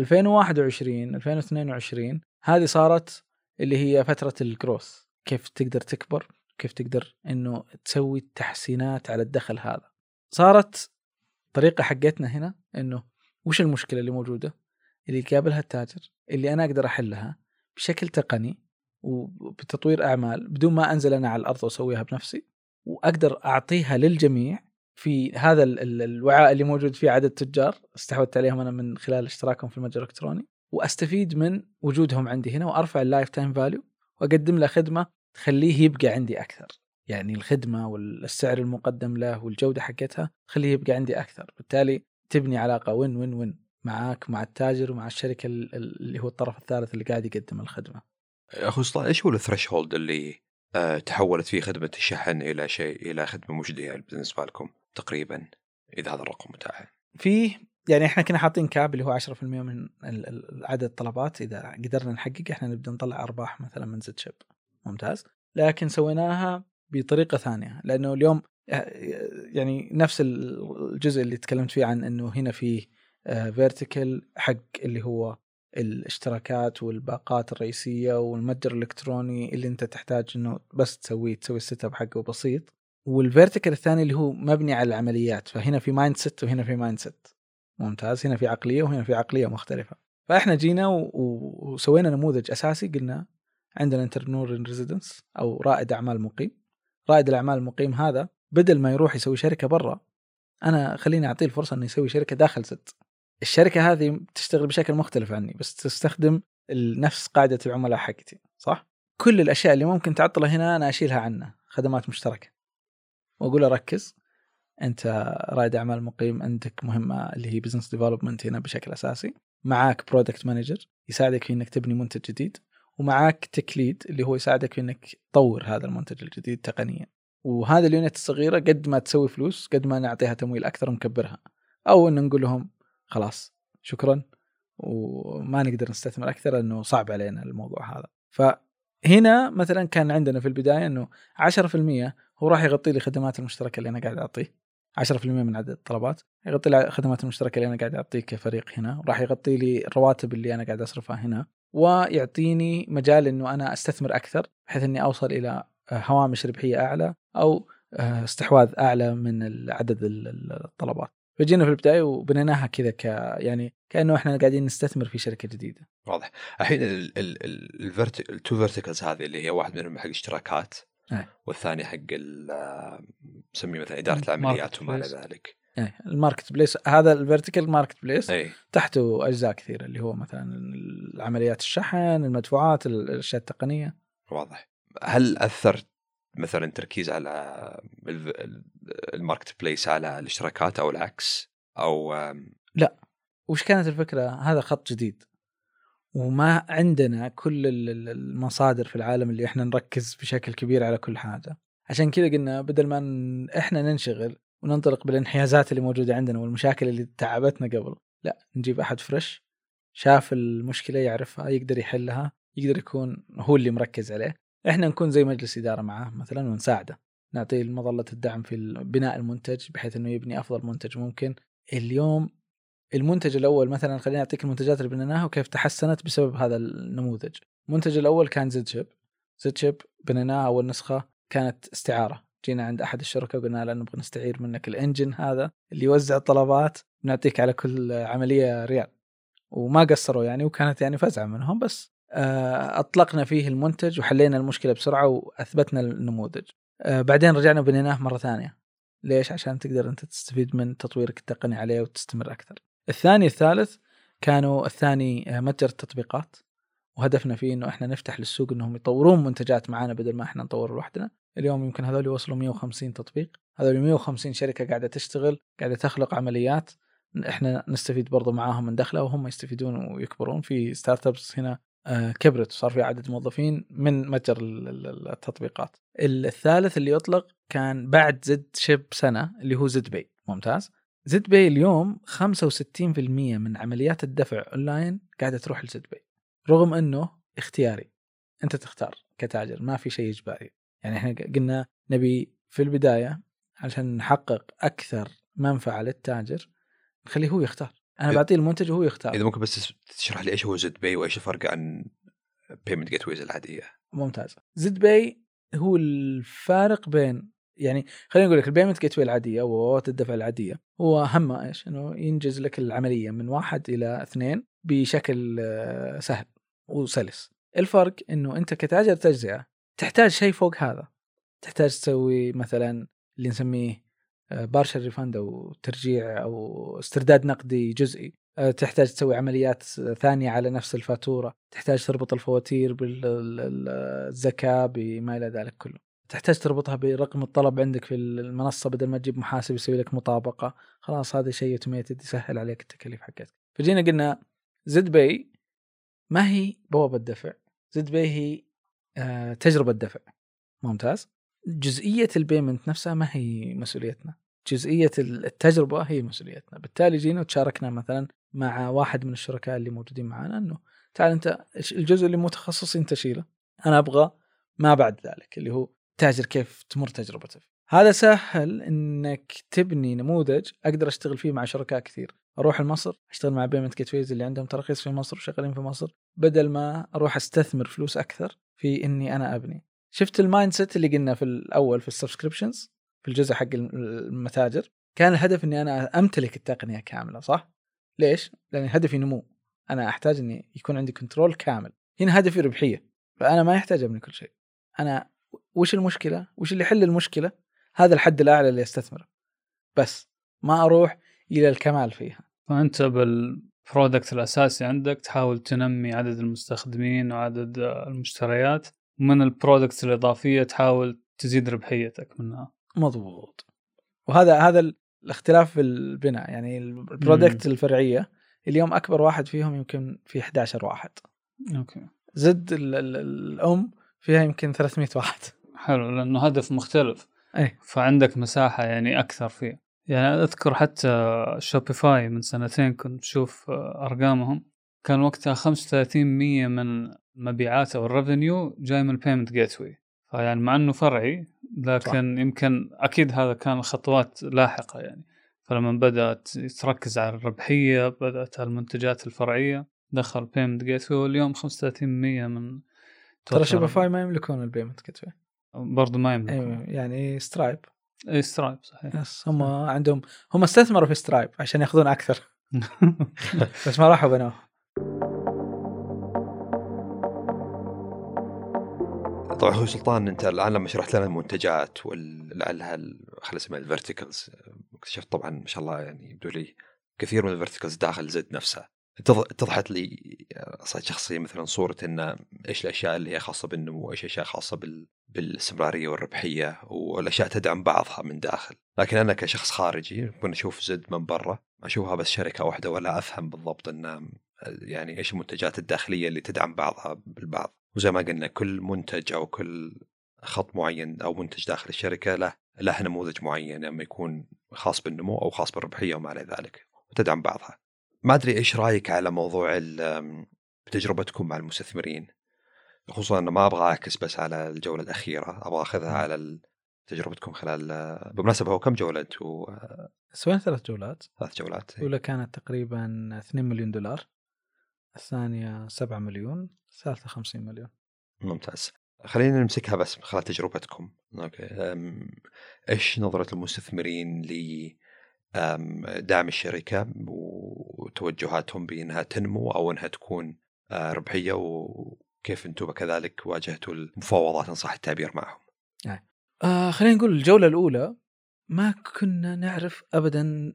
2021 2022 هذه صارت اللي هي فترة الجروث، كيف تقدر تكبر، كيف تقدر إنه تسوي تحسينات على الدخل. هذا صارت طريقة حقتنا هنا، إنه وش المشكلة اللي موجودة اللي يقابلها التاجر اللي أنا أقدر أحلها بشكل تقني وبتطوير أعمال بدون ما أنزل أنا على الأرض وأسويها بنفسي، وأقدر أعطيها للجميع في هذا الوعاء اللي موجود فيه عدد تجار استحوذت عليهم أنا من خلال اشتراكهم في المتجر الإلكتروني، وأستفيد من وجودهم عندي هنا وأرفع اللايف تايم فاليو وأقدم له خدمة تخليه يبقى عندي أكثر. يعني الخدمة والسعر المقدم له والجودة حقتها خليه يبقى عندي أكثر، بالتالي تبني علاقة وين وين وين معاك مع التاجر ومع الشركة اللي هو الطرف الثالث اللي قاعد يقدم الخدمة.
أخو سلطان، إيش هو الثريشولد اللي تحولت فيه خدمة الشحن إلى خدمة مجدية بالنسبة لكم تقريبا، إذا هذا الرقم متاح؟
فيه يعني إحنا كنا حاطين كاب اللي هو 10% من عدد الطلبات، إذا قدرنا نحقق إحنا نبدأ نطلع أرباح مثلا من زدشب. ممتاز. لكن سويناها بطريقة ثانية، لأنه اليوم يعني نفس الجزء اللي تكلمت فيه عن أنه هنا فيه فيرتيكال حق اللي هو الاشتراكات والباقات الرئيسية والمتجر الإلكتروني اللي أنت تحتاج أنه بس تسوي السيت اب حقه بسيط، والفيرتيكال الثاني اللي هو مبني على العمليات. فهنا في مايند سيت وهنا في مايند سيت. ممتاز. هنا في عقلية وهنا في عقلية مختلفة. فإحنا جينا وسوينا نموذج أساسي، قلنا عندنا انتربرنور ان ريزيدنس أو رائد أعمال مقيم. رائد الأعمال المقيم هذا بدل ما يروح يسوي شركة برا، أنا خليني أعطيه الفرصة أنه يسوي شركة داخل زد. الشركة هذه تشتغل بشكل مختلف عني، بس تستخدم نفس قاعدة العملاء حقتي، صح؟ كل الأشياء اللي ممكن تعطله هنا أنا أشيلها عنه، خدمات مشتركة، وأقول له ركز، أنت رائد أعمال مقيم، عندك مهمة اللي هي بزنس ديفلوبمنت هنا بشكل أساسي، معاك برودكت مانجر يساعدك في أنك تبني منتج جديد، ومعاك تكليد اللي هو يساعدك في أنك تطور هذا المنتج الجديد تقنيا. وهذا اليونت الصغيرة قد ما تسوي فلوس قد ما نعطيها تمويل أكثر ونكبرها، أو أن نقول لهم خلاص شكرا وما نقدر نستثمر أكثر لأنه صعب علينا الموضوع هذا. فهنا مثلا كان عندنا في البداية أنه 10% هو راح يغطي لي خدمات المشتركة اللي أنا قاعد أعطيه، 10% من عدد الطلبات يغطي لي خدمات المشتركة اللي أنا قاعد أعطيه كفريق هنا، راح يغطي لي الرواتب اللي أنا قاعد أصرفها هنا، ويعطيني مجال أنه أنا أستثمر أكثر بحيث أني أوصل إلى هوامش ربحية أعلى أو استحواذ أعلى من عدد الطلبات. فجينا في البداية وبنيناها كذا يعني كأنه إحنا قاعدين نستثمر في شركة جديدة.
واضح. الحين التو فيرتيكلز هذه اللي هي واحد منهم حق اشتراكات والثاني حق نسميه مثلا إدارة العمليات وما إلى ذلك.
الماركت بليس، هذا الفيرتيكال ماركت بليس تحته أجزاء كثيرة اللي هو مثلا العمليات الشحن، المدفوعات، الأشياء التقنية.
واضح. هل أثر مثلا تركيز على الماركت بليس على الاشتراكات أو العكس أو
لا؟ وش كانت الفكرة؟ هذا خط جديد وما عندنا كل المصادر في العالم اللي احنا نركز بشكل كبير على كل حاجة. عشان كذا قلنا بدل ما احنا ننشغل وننطلق بالانحيازات اللي موجودة عندنا والمشاكل اللي تعبتنا قبل، لا، نجيب أحد فريش شاف المشكلة يعرفها يقدر يحلها، يقدر يكون هو اللي مركز عليه. احنا نكون زي مجلس إدارة معه مثلا ونساعده، نعطيه مظلة الدعم في بناء المنتج بحيث انه يبني افضل منتج ممكن. اليوم المنتج الأول مثلا، خليني أعطيك المنتجات اللي بنيناها وكيف تحسنت بسبب هذا النموذج. المنتج الأول كان زدشب بنيناها أول نسخة كانت استعارة، جينا عند أحد الشركاء وقلنا له نبغى نستعير منك الإنجن هذا اللي يوزع الطلبات، نعطيك على كل عملية ريال، وما قصروا يعني، وكانت يعني فزعة منهم، بس أطلقنا فيه المنتج وحلينا المشكلة بسرعة وأثبتنا النموذج. بعدين رجعنا وبنيناه مرة ثانية. ليش؟ عشان تقدر أنت تستفيد من تطويرك التقني عليه وتستمر أكثر. الثالث كانوا الثاني متجر التطبيقات، وهدفنا فيه إنه إحنا نفتح للسوق إنهم يطورون منتجات معنا بدل ما إحنا نطور لوحدنا. اليوم يمكن هذول يوصلوا 150 تطبيق، هذول 150 شركة قاعدة تشتغل، قاعدة تخلق عمليات، إحنا نستفيد برضو معاهم من دخله وهم يستفيدون ويكبرون. في ستارت ابس هنا كبرت وصار في عدد موظفين من متجر التطبيقات. الثالث اللي يطلق كان بعد زد شيب سنة اللي هو زد باي. ممتاز. زد باي اليوم 65% من عمليات الدفع أونلاين قاعدة تروح لزد باي، رغم أنه اختياري، أنت تختار كتاجر، ما في شيء إجباري. يعني إحنا قلنا نبي في البداية عشان نحقق أكثر منفعة للتاجر نخليه هو يختار. أنا بعطيه المنتج وهو يختار.
إذا ممكن بس تشرح لي إيش هو زد باي وإيش الفرق عن payment gateways العادية.
ممتاز. زد باي هو الفارق بين، يعني خلينا نقول لك البيمنت جيت واي العاديه ووات الدفع العاديه هو اهمها ايش؟ انه ينجز لك العمليه من 1 إلى 2 بشكل سهل وسلس. الفرق انه انت كتاجر تجزئه تحتاج شيء فوق هذا، تحتاج تسوي مثلا اللي نسميه بارشل ريفاند او ترجيع او استرداد نقدي جزئي، تحتاج تسوي عمليات ثانية على نفس الفاتورة، تحتاج تربط الفواتير بالزكاة بما إلى ذلك كله، تحتاج تربطها برقم الطلب عندك في المنصة بدل ما تجيب محاسب يسوي لك مطابقة. خلاص هذا شيء اوتوميتد يسهل عليك التكاليف حقتك. فجينا قلنا زد باي ما هي بوابة دفع، زد باي هي تجربة دفع. ممتاز. جزئية البيمنت نفسها ما هي مسؤوليتنا، جزئية التجربة هي مسؤوليتنا. بالتالي جينا وتشاركنا مثلا مع واحد من الشركاء اللي موجودين معنا انه تعال انت الجزء اللي متخصص انت شيله، انا ابغى ما بعد ذلك اللي هو تاجر كيف تمر تجربته. هذا سهل انك تبني نموذج اقدر اشتغل فيه مع شركاء كثير. اروح لمصر اشتغل مع بيمنت جيتويز اللي عندهم ترخيص في مصر وشغالين في مصر، بدل ما اروح استثمر فلوس اكثر في اني انا ابني. شفت المايند سيت اللي قلنا في الاول في السبسكريبشنز في الجزء حق المتاجر، كان الهدف اني انا امتلك التقنيه كامله، صح؟ ليش؟ لان هدفي نمو، انا احتاج اني يكون عندي كنترول كامل. هنا هدفي ربحيه، فانا ما يحتاج ابني كل شيء. انا وش المشكله؟ وش اللي يحل المشكله؟ هذا الحد الاعلى اللي استثمره، بس ما اروح الى الكمال فيها.
فانت بالبرودكت الاساسي عندك تحاول تنمي عدد المستخدمين وعدد المشتريات، ومن البرودكت الاضافيه تحاول تزيد ربحيتك منها.
مضبوط. وهذا الاختلاف في البناء. يعني البرودكت الفرعيه اليوم اكبر واحد فيهم يمكن في 11 واحد.
اوكي.
زد الام فيها يمكن 300 واحد.
حلو، لانه هدف مختلف.
ايه.
فعندك مساحه يعني اكثر فيه. يعني اذكر حتى شوبيفاي من 2 كنت بشوف ارقامهم، كان وقتها 35% من مبيعات او الريفينيو جاي من البيمنت جيتوي. فيعني مع انه فرعي لكن صح. يمكن اكيد هذا كان خطوات لاحقه يعني. فلما بدات تركز على الربحيه بدات على المنتجات الفرعيه دخل بيمنت جيتوي، واليوم 35% من
ترى شوبيفاي ما يملكون البيمنت جيتوي،
برضو ما يملكون.
أيوة يعني سترايب.
اي سترايب صحيح.
يس هم عندهم، هم استثمروا في سترايب عشان ياخذون اكثر بس ما راحوا بنوه.
طبعا هو سلطان، انت الان لما شرحت لنا المنتجات ولعلها خلينا نسميها الفيرتيكلز، اكتشفت طبعا ما شاء الله يعني يبدو لي كثير من الفيرتيكلز داخل زد نفسها. اتضحت لي صارت شخصيا مثلا صورة ان ايش الاشياء اللي هي خاصة بالنمو وايش الاشياء خاصة بالاستمرارية والربحية، والاشياء تدعم بعضها من داخل. لكن انا كشخص خارجي كنت اشوف زد من برا اشوفها بس شركة واحدة، ولا افهم بالضبط ان يعني ايش المنتجات الداخلية اللي تدعم بعضها بالبعض. وزي ما قلنا كل منتج او كل خط معين او منتج داخل الشركة له نموذج معين، اما يكون خاص بالنمو او خاص بالربحية وما الى ذلك، وتدعم بعضها. ما أدري إيش رأيك على موضوع تجربتكم مع المستثمرين، خصوصا أنه ما أبغى أعكس بس على الجولة الأخيرة، أبغى أخذها على تجربتكم خلال بالمناسبة هو كم جولة
سوينا 3 جولات.
3 جولات.
الأولى كانت تقريبا 2 مليون دولار، الثانية 7 مليون، الثالثة 50 مليون.
ممتاز. خلينا نمسكها بس خلال تجربتكم. إيش نظرة المستثمرين دعم الشركة وتوجهاتهم بأنها تنمو أو أنها تكون ربحية، وكيف أنتم كذلك واجهتوا المفاوضات إن صح التعبير معهم؟
خلينا نقول الجولة الأولى ما كنا نعرف أبدا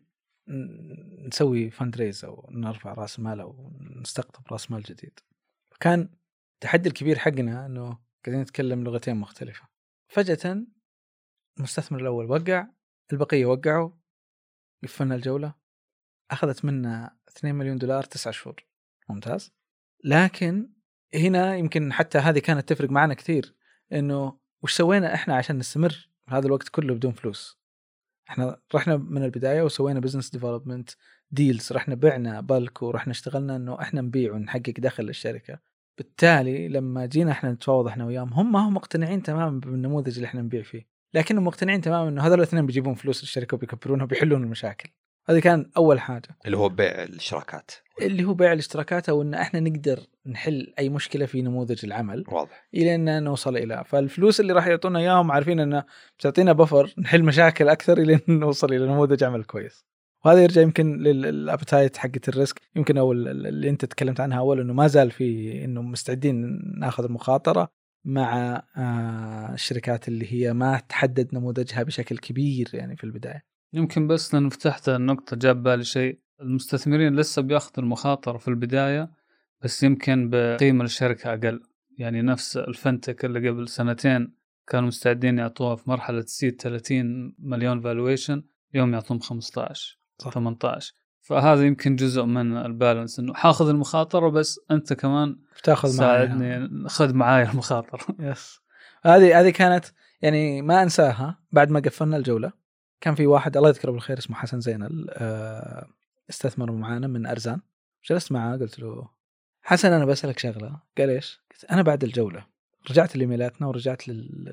نسوي فاندريز أو نرفع رأس مال أو نستقطب رأس مال جديد. كان التحدي الكبير حقنا انه قاعدين نتكلم لغتين مختلفة. فجأة المستثمر الاول وقع، البقية وقعوا، قفلنا الجولة، اخذت منا $2 مليون 9 شهور. ممتاز. لكن هنا يمكن حتى هذه كانت تفرق معنا كثير، انه وش سوينا احنا عشان نستمر هذا الوقت كله بدون فلوس. احنا رحنا من البداية وسوينا بزنس ديفلوبمنت ديلز، رحنا بعنا بالك ورحنا اشتغلنا انه احنا نبيع ونحقق دخل للشركة. بالتالي لما جينا احنا نتفاوض احنا وياهم، هم ما هم مقتنعين تماما بالنموذج اللي احنا نبيع فيه، لكنهم مقتنعين تماما انه هذول الاثنين بيجيبون فلوس للشركة وبيكبرونها وبيحلون المشاكل. هذه كان اول حاجة،
اللي هو بيع الاشتراكات،
اللي هو بيع الاشتراكات، او ان احنا نقدر نحل اي مشكلة في نموذج العمل.
واضح.
الى ان نوصل الى، فالفلوس اللي راح يعطونا اياهم عارفين انه بتعطينا بفر نحل مشاكل اكثر الى ان نوصل الى نموذج عمل كويس. وهذا يرجع يمكن للابتايت حقة الريسك، يمكن او اللي انت تكلمت عنها اول، انه ما زال في انه مستعدين ناخذ المخاطرة مع الشركات اللي هي ما تحدد نموذجها بشكل كبير يعني في البداية.
يمكن بس لأن فتحت النقطة جاب بالي شيء، المستثمرين لسه بياخذوا المخاطرة في البداية بس يمكن بقيمة الشركة أقل. يعني نفس الفنتك اللي قبل سنتين كانوا مستعدين يعطوها في مرحلة سيد 30 مليون فالويشن، اليوم يعطون 15 18. فهذا يمكن جزء من البالانس، انه حاخذ المخاطره بس انت كمان
بتاخذ
ساعدني خذ معايا المخاطره.
يس. هذه كانت يعني ما انساها. بعد ما قفلنا الجوله كان في واحد الله يذكره بالخير اسمه حسن زينل، استثمر معانا من أرزان. جلست معاه قلت له حسن انا بسألك شغله. قال ايش؟ قلت انا بعد الجوله رجعت لإيميلاتنا ورجعت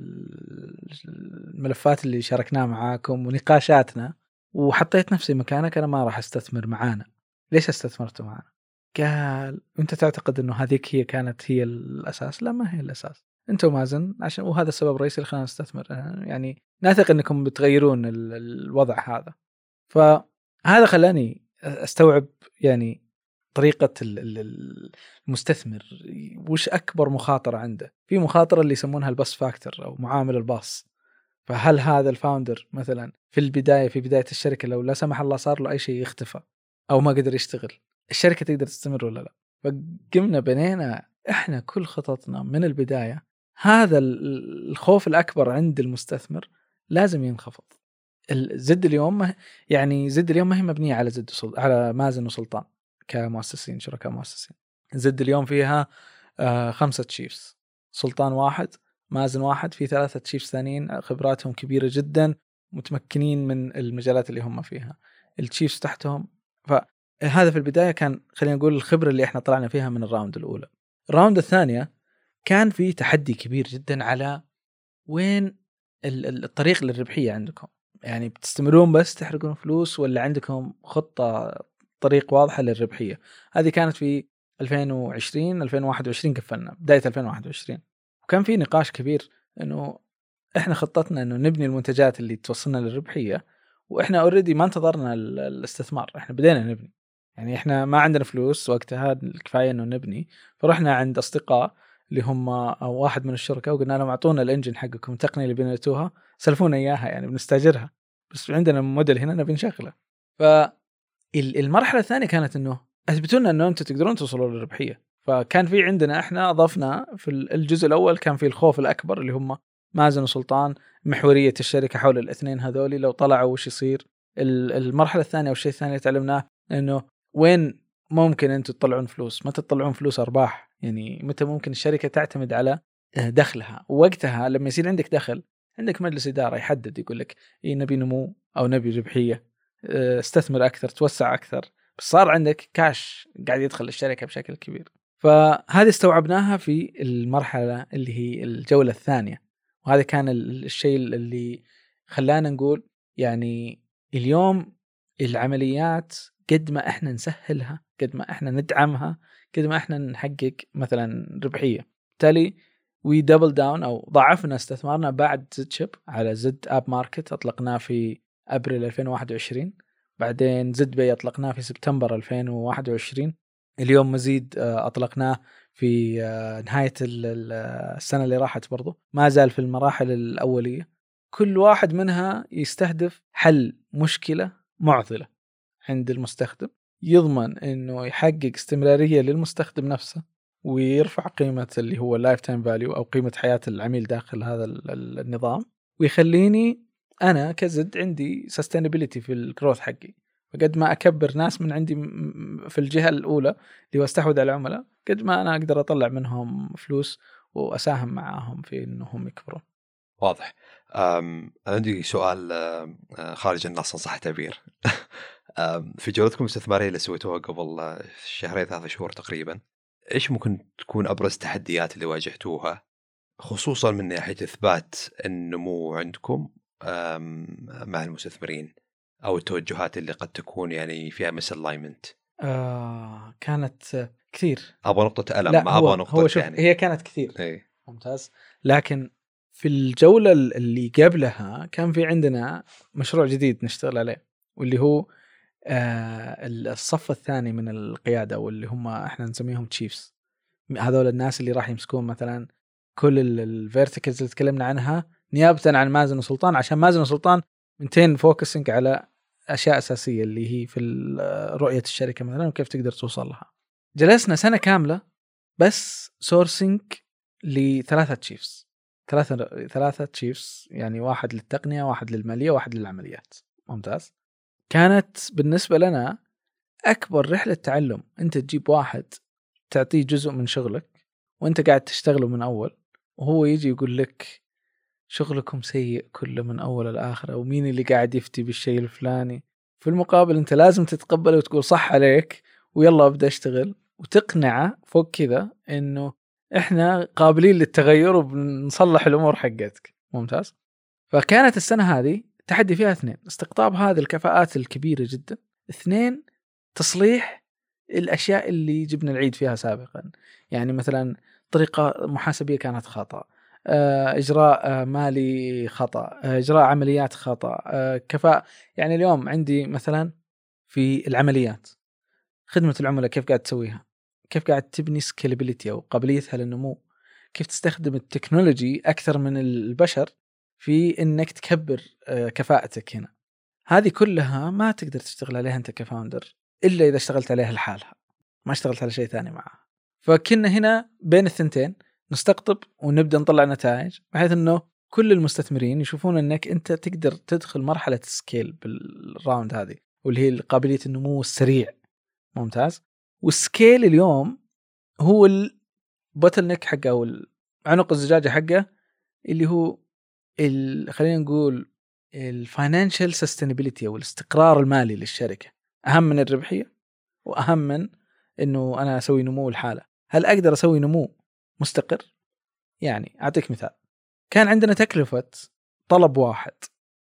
للملفات اللي شاركناها معاكم ونقاشاتنا، وحطيت نفسي مكانك، أنا ما راح أستثمر معانا. ليش استثمرت معانا؟ قال أنت تعتقد أنه هذيك هي كانت هي الأساس؟ لا، ما هي الأساس. أنت ومازن عشان، وهذا السبب الرئيسي اللي خلينا نستثمر، يعني نثق أنكم بتغيرون الوضع هذا. فهذا خلاني أستوعب يعني طريقة المستثمر وش أكبر مخاطرة عنده. في مخاطرة اللي يسمونها الباس فاكتور أو معامل الباص. فهل هذا الفاوندر مثلا في بداية الشركة لو لا سمح الله صار له أي شيء يختفى أو ما قدر يشتغل، الشركة تقدر تستمر ولا لا؟ فقمنا بنينا إحنا كل خططنا من البداية. هذا الخوف الأكبر عند المستثمر لازم ينخفض. زد اليوم ما هي مبنية على مازن وسلطان كمؤسسين، شركاء مؤسسين. زد اليوم فيها 5 تشيفز، سلطان 1، مازن 1، في 3 تشيفز ثانيين خبراتهم كبيرة جدا، متمكنين من المجالات اللي هم فيها، التشيفز تحتهم. فهذا في البداية كان خلينا نقول الخبرة اللي احنا طلعنا فيها من الراوند الأولى. الراوند الثانية كان في تحدي كبير جدا على وين الطريق للربحية عندكم، يعني بتستمرون بس تحرقون فلوس ولا عندكم خطة طريق واضحة للربحية. هذه كانت في 2021 قفلنا بداية 2021، وكان في نقاش كبير انه احنا خطتنا انه نبني المنتجات اللي توصلنا للربحية، واحنا اوريدي ما انتظرنا الاستثمار، احنا بدينا نبني. يعني احنا ما عندنا فلوس وقتها الكفاية انه نبني، فرحنا عند اصدقاء اللي هم واحد من الشركاء وقلنا لهم اعطونا الانجن حقكم، التقنية اللي بنيتوها سلفونا اياها، يعني بنستاجرها بس عندنا موديل هنا نبي نشغله. فالمرحلة الثانية كانت انه اثبتوا لنا انه انتم تقدرون توصلوا للربحية. فكان في عندنا احنا اضفنا في الجزء الاول كان في الخوف الاكبر اللي هم مازن وسلطان، محورية الشركة حول الاثنين هذولي، لو طلعوا وش يصير. المرحلة الثانية والشيء الثاني اللي تعلمناه انه وين ممكن انتم تطلعون فلوس، متى تطلعون فلوس ارباح، يعني متى ممكن الشركة تعتمد على دخلها. ووقتها لما يصير عندك دخل، عندك مجلس إدارة يحدد يقول لك إيه نبي نمو أو نبي ربحية، استثمر أكثر، توسع أكثر، بس صار عندك كاش قاعد يدخل الشركة بشكل كبير. فهذه استوعبناها في المرحلة اللي هي الجولة الثانية، وهذا كان الشيء اللي خلانا نقول يعني اليوم العمليات قد ما احنا نسهلها، قد ما احنا ندعمها، قد ما احنا نحقق مثلا ربحية. بالتالي وي دبل داون او ضاعفنا استثمارنا بعد زد شيب على زد اب ماركت، اطلقناه في ابريل 2021، بعدين زد بي اطلقناه في سبتمبر 2021، اليوم مزيد اطلقناه في نهاية السنة اللي راحت. برضو ما زال في المراحل الأولية، كل واحد منها يستهدف حل مشكلة معضلة عند المستخدم، يضمن انه يحقق استمرارية للمستخدم نفسه ويرفع قيمة اللي هو اللايف تايم فاليو أو قيمة حياة العميل داخل هذا النظام، ويخليني أنا كزد عندي sustainability في الجروث حقي. فقد ما أكبر ناس من عندي في الجهة الأولى اللي هو استحوذ على العملاء، قد ما أنا أقدر أطلع منهم فلوس وأساهم معاهم في إنهم يكبرون.
واضح. أنا عندي سؤال خارج النص صح تعبير. في جولتكم الاستثمارية اللي سويتوها قبل شهرين 3 شهور تقريبا، إيش ممكن تكون أبرز التحديات اللي واجهتوها، خصوصا من ناحية إثبات النمو عندكم مع المستثمرين، أو التوجهات اللي قد تكون يعني فيها misalignment؟
كانت كثير.
أبغى نقطة ألم،
لا
ما أبغى نقطة
هو شوف
يعني.
هي كانت كثير.
إيه.
ممتاز. لكن في الجولة اللي قبلها كان في عندنا مشروع جديد نشتغل عليه، واللي هو الصف الثاني من القيادة، واللي هم احنا نسميهم تشيفز. هذول الناس اللي راح يمسكون مثلا كل الفيرتيكلز اللي تكلمنا عنها نيابة عن مازن وسلطان، عشان مازن وسلطان منتين فوكسنج على أشياء أساسية اللي هي في رؤية الشركة مثلا وكيف تقدر توصل لها. جلسنا سنة كاملة بس سورسنج ل3 تشيفز، ثلاثة تشيفز، يعني واحد للتقنية، واحد للمالية، واحد للعمليات. ممتاز. كانت بالنسبة لنا أكبر رحلة تعلم. أنت تجيب واحد تعطيه جزء من شغلك وأنت قاعد تشتغله من أول، وهو يجي يقول لك شغلكم سيء كله من أول لآخر، ومين اللي قاعد يفتي بالشيء الفلاني. في المقابل أنت لازم تتقبله وتقول صح عليك ويلا أبدأ أشتغل، وتقنعه فوق كذا إنه إحنا قابلين للتغير وبنصلح الأمور حقتك. ممتاز. فكانت السنة هذه تحدي فيها 2: استقطاب هذه الكفاءات الكبيرة جدا، 2 تصليح الأشياء اللي جبنا العيد فيها سابقا. يعني مثلا طريقة محاسبية كانت خطأ، إجراء مالي خطأ، إجراء عمليات خطأ، كفاءة. يعني اليوم عندي مثلا في العمليات خدمة العملاء كيف قاعد تسويها، كيف قاعد تبني سكيلابيليتي أو قابليتها للنمو، كيف تستخدم التكنولوجي أكثر من البشر في إنك تكبر كفاءتك هنا. هذه كلها ما تقدر تشتغل عليها أنت كفاوندر إلا إذا اشتغلت عليها لحالها، ما اشتغلت على شيء ثاني معها. فكنا هنا بين الثنتين نستقطب ونبدأ نطلع نتائج، بحيث أنه كل المستثمرين يشوفون أنك أنت تقدر تدخل مرحلة سكيل بالراوند هذه، واللي هي قابلية النمو السريع. ممتاز. والسكيل اليوم هو البوتل نيك حقه أو عنق الزجاجة حقه، اللي هو خلينا نقول الفاينانشال سستينابيليتي أو الاستقرار المالي للشركة، أهم من الربحية وأهم من إنه أنا أسوي نمو الحالة. هل أقدر أسوي نمو مستقر؟ يعني أعطيك مثال. كان عندنا تكلفة طلب واحد،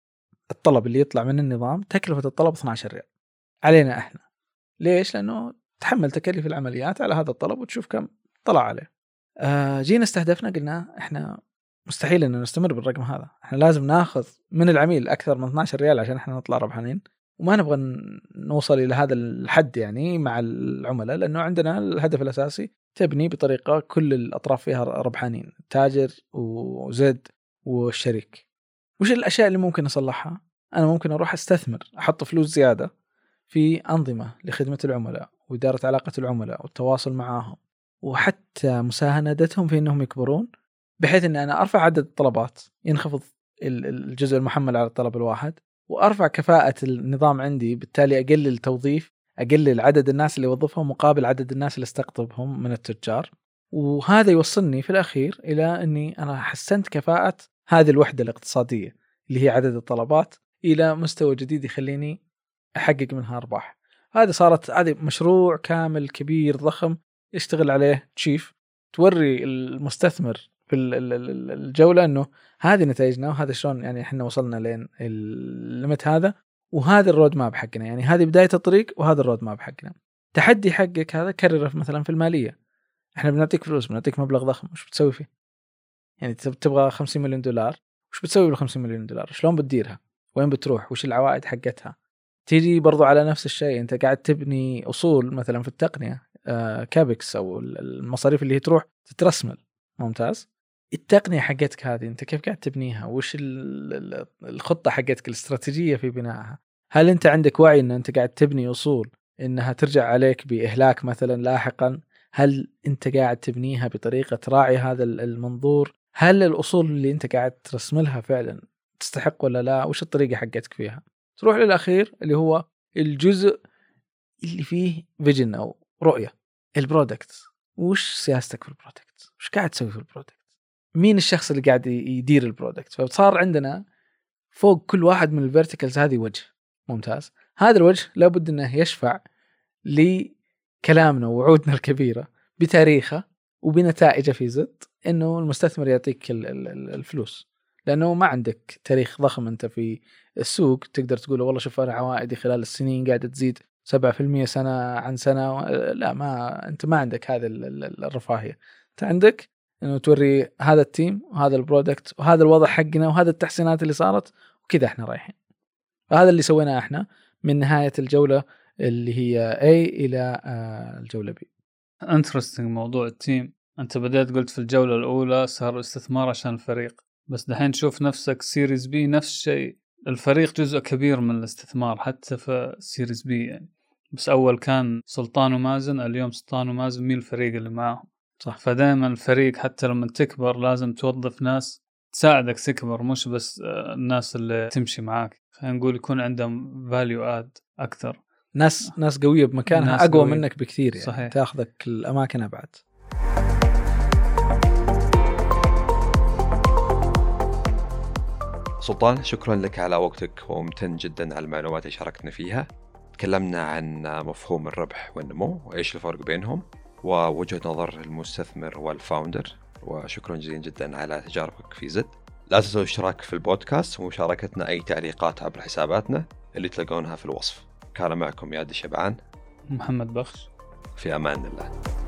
الطلب اللي يطلع من النظام تكلفة الطلب 12 ريال علينا إحنا. ليش؟ لأنه تحمل تكاليف العمليات على هذا الطلب وتشوف كم طلع عليه. جينا استهدفنا قلنا إحنا مستحيل أن نستمر بالرقم هذا، إحنا لازم ناخذ من العميل أكثر من 12 ريال عشان إحنا نطلع ربحانين، وما نبغى نوصل إلى هذا الحد يعني مع العملاء، لأنه عندنا الهدف الأساسي تبني بطريقة كل الأطراف فيها ربحانين، تاجر وزد والشريك. وش الأشياء اللي ممكن أصلحها؟ أنا ممكن أروح أستثمر، أحط فلوس زيادة في أنظمة لخدمة العملاء وإدارة علاقة العملاء والتواصل معهم، وحتى مساندتهم في أنهم يكبرون، بحيث أن أنا أرفع عدد الطلبات، ينخفض الجزء المحمل على الطلب الواحد، وأرفع كفاءة النظام عندي، بالتالي أقلل التوظيف، أقلل عدد الناس اللي وظفهم مقابل عدد الناس اللي استقطبهم من التجار. وهذا يوصلني في الأخير إلى أني أنا حسنت كفاءة هذه الوحدة الاقتصادية اللي هي عدد الطلبات إلى مستوى جديد يخليني أحقق منها أرباح. هذه مشروع كامل كبير ضخم يشتغل عليه تشيف، توري المستثمر في الجولة أنه هذه نتائجنا وهذا شلون يعني إحنا وصلنا لين الليمت هذا، وهذا الرود ماب حقنا، يعني هذه بداية الطريق وهذا الرود ماب حقنا. تحدي حقك هذا كرره مثلا في المالية، إحنا بنعطيك فلوس، بنعطيك مبلغ ضخم، وش بتسوي فيه؟ يعني تبغى 50 مليون دولار، وش بتسوي بال50 مليون دولار؟ شلون بتديرها؟ وين بتروح؟ وش العوائد حقتها؟ تيجي برضو على نفس الشيء، أنت قاعد تبني أصول مثلا في التقنية، كابكس أو المصاريف اللي هي تروح تترسمل. ممتاز. التقنية حقتك هذه أنت كيف قاعد تبنيها؟ وش الخطة حقتك الاستراتيجية في بنائها؟ هل أنت عندك وعي أن أنت قاعد تبني أصول إنها ترجع عليك بإهلاك مثلا لاحقا؟ هل أنت قاعد تبنيها بطريقة تراعي هذا المنظور؟ هل الأصول اللي أنت قاعد ترسم لها فعلا تستحق ولا لا؟ وش الطريقة حقتك فيها؟ تروح للأخير اللي هو الجزء اللي فيه فيجن أو رؤية، البرودكت. وش سياستك في البرودكت؟ وش قاعد تسوي في البرودكت؟ مين الشخص اللي قاعد يدير البرودكت؟ فصار عندنا فوق كل واحد من الفيرتيكلز هذه وجه ممتاز. هذا الوجه لابد أنه يشفع لكلامنا ووعودنا الكبيرة بتاريخه وبنتائجه في زد، أنه المستثمر يعطيك الفلوس، لأنه ما عندك تاريخ ضخم أنت في السوق تقدر تقول والله شوف أنا عوائدي خلال السنين قاعدة تزيد 7% سنة عن سنة. لا، أنت ما عندك هذا الرفاهية. أنت عندك إنه توري هذا التيم وهذا البرودكت وهذا الوضع حقنا وهذا التحسينات اللي صارت وكذا إحنا رايحين. هذا اللي سويناه إحنا من نهاية الجولة اللي هي A إلى الجولة B.
Interesting موضوع التيم. أنت بدأت قلت في الجولة الأولى صار استثمار عشان الفريق، بس دحين تشوف نفسك سيريز بي نفس الشيء، الفريق جزء كبير من الاستثمار حتى في سيريز بي يعني. بس أول كان سلطان ومازن، اليوم سلطان ومازن مين الفريق اللي معهم؟
صح.
فدائما الفريق حتى لما تكبر لازم توظف ناس تساعدك تكبر، مش بس الناس اللي تمشي معاك. خلينا نقول يكون عندهم value add أكثر،
ناس قوية بمكانها،
ناس
أقوى
قوية.
منك بكثير يعني.
صحيح.
تأخذك الأماكن أبعد.
سلطان، شكرا لك على وقتك وممتن جدا على المعلومات اللي شاركتنا فيها. تكلمنا عن مفهوم الربح والنمو وإيش الفرق بينهم ووجهة نظر المستثمر والفاوندر، وشكرا جزيلا جدا على تجاربك في زد. لا تنسوا الاشتراك في البودكاست ومشاركتنا أي تعليقات عبر حساباتنا اللي تلاقونها في الوصف. كان معكم ياد الشبعان،
محمد بخش.
في أمان الله.